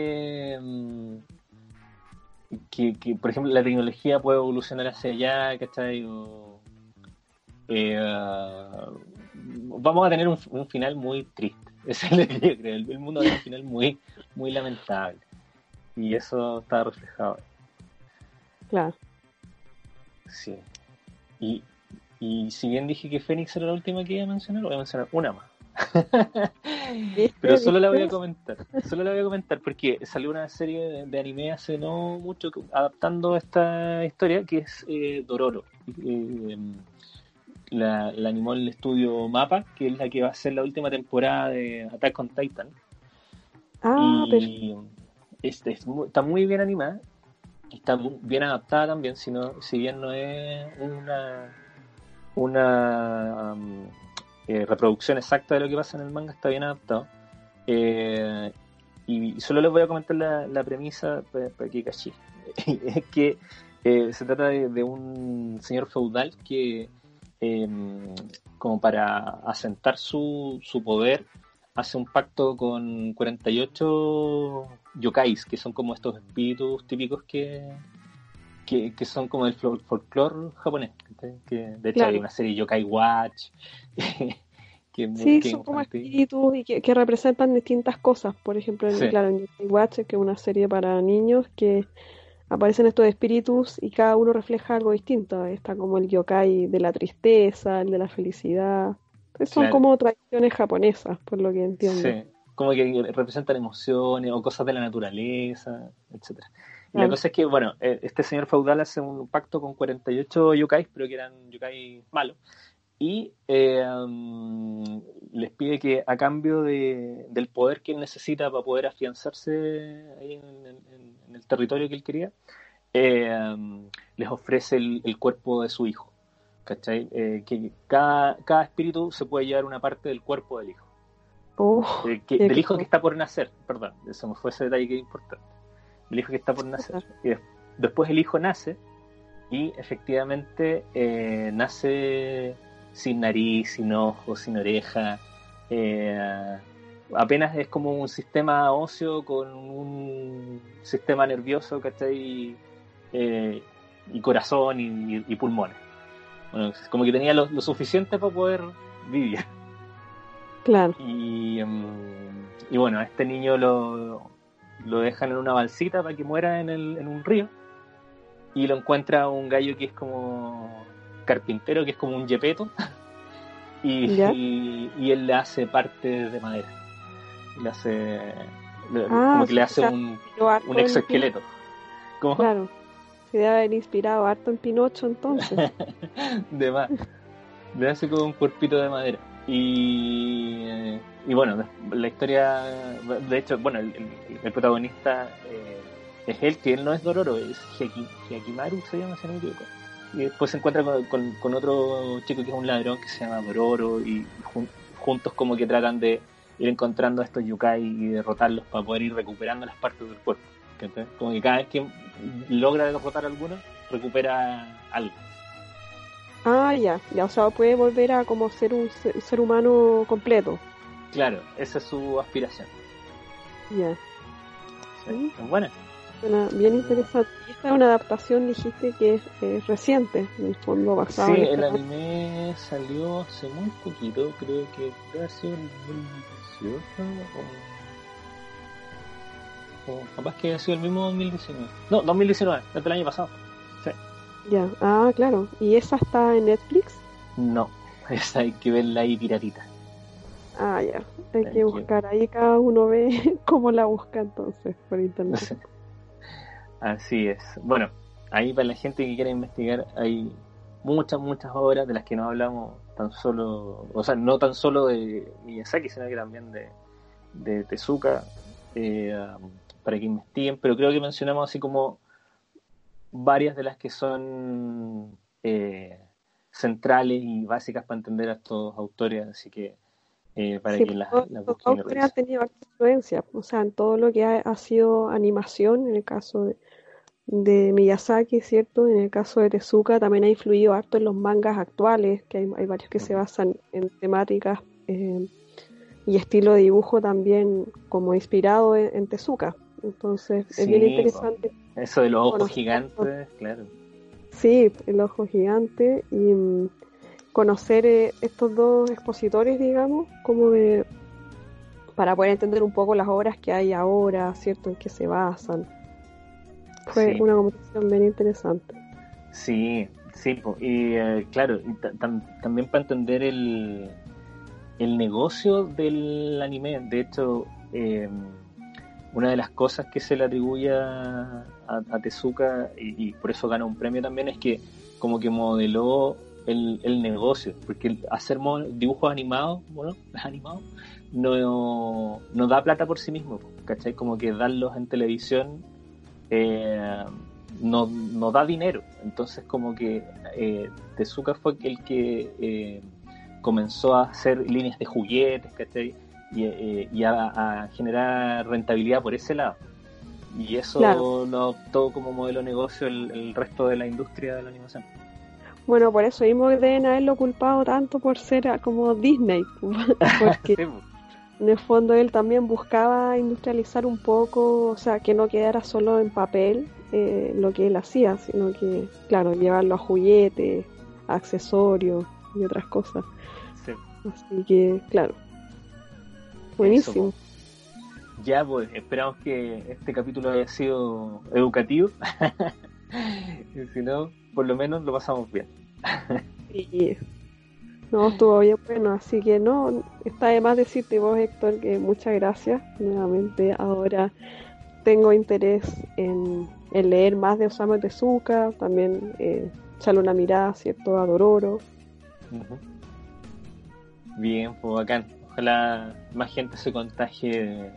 por ejemplo, la tecnología puede evolucionar hacia allá, ¿cachai? Eh, vamos a tener un final muy triste. Eso es lo que yo creo. El mundo va a tener un final muy lamentable. Y eso está reflejado. Claro. Sí. Y, y si bien dije que Fénix era la última que iba a mencionar, voy a mencionar una más. Pero ¿Viste? solo la voy a ¿Viste? comentar. Solo la voy a comentar porque salió una serie de anime hace no mucho adaptando esta historia que es Dororo. Eh, la animó el estudio Mapa, que es la que va a ser la última temporada de Attack on Titan. Ah, Y está muy bien animada, y está bien adaptada también, si bien no es una reproducción exacta de lo que pasa en el manga, está bien adaptado. Eh, y solo les voy a comentar la premisa para que caché. Es que se trata de un señor feudal que, eh, como para asentar su poder, hace un pacto con 48 yokais, que son como estos espíritus típicos que son como del folclore japonés. Que de hecho hay claro. una serie Yokai Watch Sí, que es son como infantil. espíritus y que representan distintas cosas. Por ejemplo, Sí, claro, en Yokai Watch, que es una serie para niños, que aparecen estos espíritus y cada uno refleja algo distinto. Está como el yokai de la tristeza, el de la felicidad. Entonces son claro. como tradiciones japonesas, por lo que entiendo. Sí, como que representan emociones o cosas de la naturaleza, etcétera. Y la Claro. cosa es que, bueno, este señor feudal hace un pacto con 48 yokais, pero que eran yokais malos, y les pide que a cambio del poder que él necesita para poder afianzarse ahí en el territorio que él quería, les ofrece el cuerpo de su hijo. ¿Cachai? Que cada espíritu se puede llevar una parte del cuerpo del hijo. Oh, qué Del hijo que claro. está por nacer, perdón, eso me fue ese detalle que es importante. El hijo que está por nacer. Chuta. Y después el hijo nace y efectivamente nace sin nariz, sin ojos, sin oreja. eh, Apenas es como un sistema óseo con un sistema nervioso, ¿cachai? Eh, y corazón y pulmones. Bueno, como que tenía lo suficiente para poder vivir. Claro. Y bueno, a este niño lo dejan en una balsita para que muera en un río. y lo encuentra un gallo que es como carpintero, que es como un yepeto, ¿Ya? y él le hace parte de madera. Le hace, Ah, como o que le hace sea, inspiró un harto en Pinocho, exoesqueleto. ¿Cómo? claro. Se debe haber inspirado harto en Pinocho entonces. De más. Le hace como un cuerpito de madera. Y bueno, la historia, de hecho, bueno, el protagonista es él, que él no es Dororo, es Hyakimaru, se llama, si no me equivoco. Y después se encuentra con otro chico que es un ladrón que se llama Dororo y juntos como que tratan de ir encontrando a estos yokai y derrotarlos para poder ir recuperando las partes del cuerpo. ¿Cachai? Como que cada vez que logra derrotar a alguno, recupera algo. Ah, ya, ya, o sea, puede volver a como ser un ser humano completo. Claro, esa es su aspiración. Ya. Sí, Mm, es buena. suena bien interesante. Y esta es una adaptación, dijiste que es reciente, en el fondo Sí, basado en este el manga. anime salió hace muy poquito, creo que debe haber sido el 2018 o capaz que haya sido el mismo 2019. No, 2019, es del año pasado. Sí. Ya, ah, claro. ¿Y esa está en Netflix? No, esa hay que verla ahí piratita. Ah, ya. Hay Hay que que... buscar. Ahí cada uno ve cómo la busca entonces por internet. Así es. Bueno, ahí para la gente que quiera investigar hay muchas obras de las que no hablamos tan solo, o sea, no tan solo de Miyazaki, sino que también de Tezuka, para que investiguen, pero creo que mencionamos así como varias de las que son centrales y básicas para entender a estos autores, así que para Sí, que pues todos las los busquen y autores han revisen. tenido harta influencia, o sea, en todo lo que ha sido animación, en el caso de Miyazaki, ¿cierto? En el caso de Tezuka también ha influido harto en los mangas actuales, que hay varios que se Uh-huh. basan en temáticas y estilo de dibujo también como inspirado en Tezuka. Entonces es bien Sí, po. interesante Eso de los ojos conocer gigantes, claro. sí, el ojo gigante y conocer estos dos expositores, digamos, como de para poder entender un poco las obras que hay ahora, ¿cierto? En qué se basan. Fue Sí, una conversación bien interesante. sí, po. Y claro, y también para entender el negocio del anime. De hecho, una de las cosas que se le atribuye a Tezuka y por eso gana un premio también es que como que modeló el negocio, porque hacer dibujos animados, bueno, animados, no da plata por sí mismo, ¿cachai? Como que darlos en televisión eh, no da dinero. Entonces como que Tezuka fue el que comenzó a hacer líneas de juguetes, ¿cachai? Y a generar rentabilidad por ese lado. Y Claro. eso lo adoptó como modelo de negocio el resto de la industria de la animación. Bueno, por eso mismo deben haberlo culpado tanto por ser como Disney, porque Sí, pues. en el fondo él también buscaba industrializar un poco, o sea, que no quedara solo en papel lo que él hacía, sino que, claro, llevarlo a juguetes, a accesorios y otras cosas. Sí. Así que, claro, Eso, buenísimo. pues. Ya, pues, esperamos que este capítulo haya sido educativo. Y si no, por lo menos lo pasamos bien. Y no, estuvo bien bueno, así que no, está de más decirte vos, Héctor, que muchas gracias. Nuevamente, ahora tengo interés en leer más de Osamu Tezuka, también echarle una mirada, ¿cierto?, a Dororo. Ujú. Bien, pues bacán. Ojalá más gente se contagie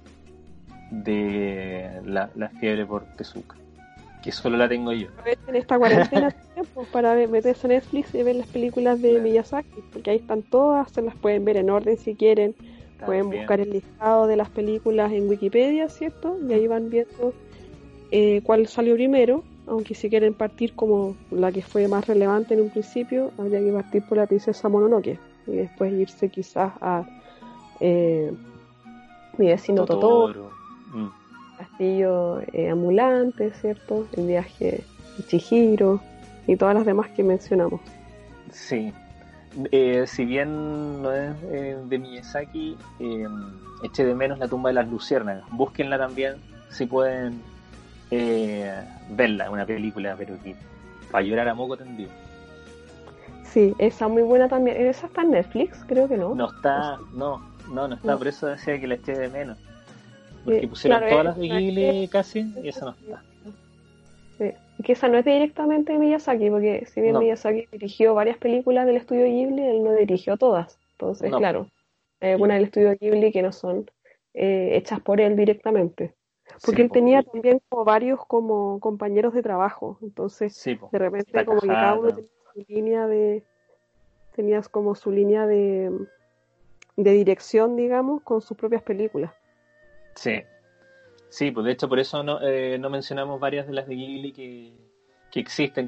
de la fiebre por Tezuka, que solo la tengo yo. Aprovechen esta cuarentena también, pues, para meterse a Netflix y ver las películas de Claro, Miyazaki, porque ahí están todas, se las pueden ver en orden si quieren, pueden también. buscar el listado de las películas en Wikipedia, ¿cierto? Y ahí van viendo cuál salió primero, aunque si quieren partir como la que fue más relevante en un principio, habría que partir por la princesa Mononoke y después irse quizás a eh, mi vecino Totoro, Totoro. Mm. Castillo Ambulante, ¿cierto? El viaje de Chihiro y todas las demás que mencionamos. Sí. Si bien no es de Miyazaki, eché de menos la tumba de las luciérnagas. Búsquenla también si pueden verla, una película, pero que para llorar a moco tendido. Sí, esa muy buena también. ¿Esa está en Netflix? Creo que no. No está, no está, No. por eso decía que la eché de menos. Porque pusieron Claro, todas las de esa es, Ghibli casi y esa no está. sí. Que esa no es directamente de Miyazaki, porque si bien No, Miyazaki dirigió varias películas del estudio Ghibli, él no dirigió todas. Entonces, no, claro, hay algunas claro. del estudio Ghibli que no son hechas por él directamente. Porque Sí, él pues, tenía también como varios como compañeros de trabajo. Entonces, sí, pues. de repente como que cada uno Takahata. tenía su línea tenías como su línea de dirección, digamos, con sus propias películas. Sí, sí, pues de hecho por eso no mencionamos varias de las de Ghibli que existen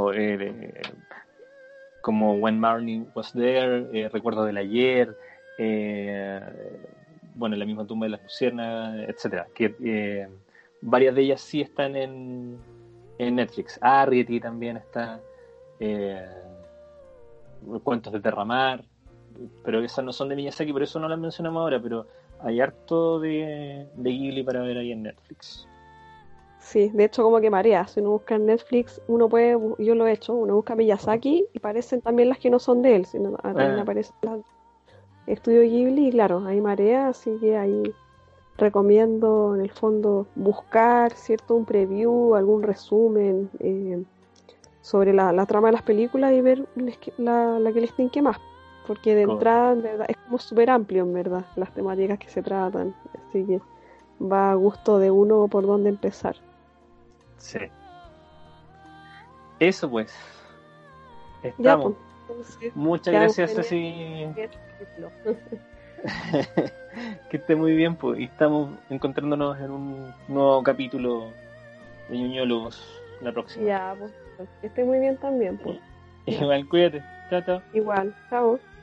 como When Marnie Was There, Recuerdo del Ayer, eh, bueno, La misma tumba de las luciérnagas, etcétera. Que varias de ellas sí están en Netflix. Arrietty también está, eh, Cuentos de Terramar, pero esas no son de Miyazaki, por eso no las mencionamos ahora, pero hay harto de Ghibli para ver ahí en Netflix. Sí, de hecho como que marea. Si uno busca en Netflix, uno puede, yo lo he hecho, uno busca Miyazaki y aparecen también las que no son de él, sino también Eh, aparecen las de Estudio Ghibli y claro, ahí marea, así que ahí recomiendo en el fondo buscar, ¿cierto? Un preview, algún resumen sobre la trama de las películas y ver la que les tinque más. Porque de entrada, en verdad, es como súper amplio, en verdad, las temáticas que se tratan. Así que va a gusto de uno por dónde empezar. sí. Eso pues, Ya, estamos. pues, entonces Muchas quedamos gracias, pendientes Ceci. de este capítulo. Que esté muy bien, pues. Y estamos encontrándonos en un nuevo capítulo de Ñuñólogos la próxima. Ya, pues, que esté muy bien también, pues. Ya, Igual, cuídate. Chao, chao. igual, chao.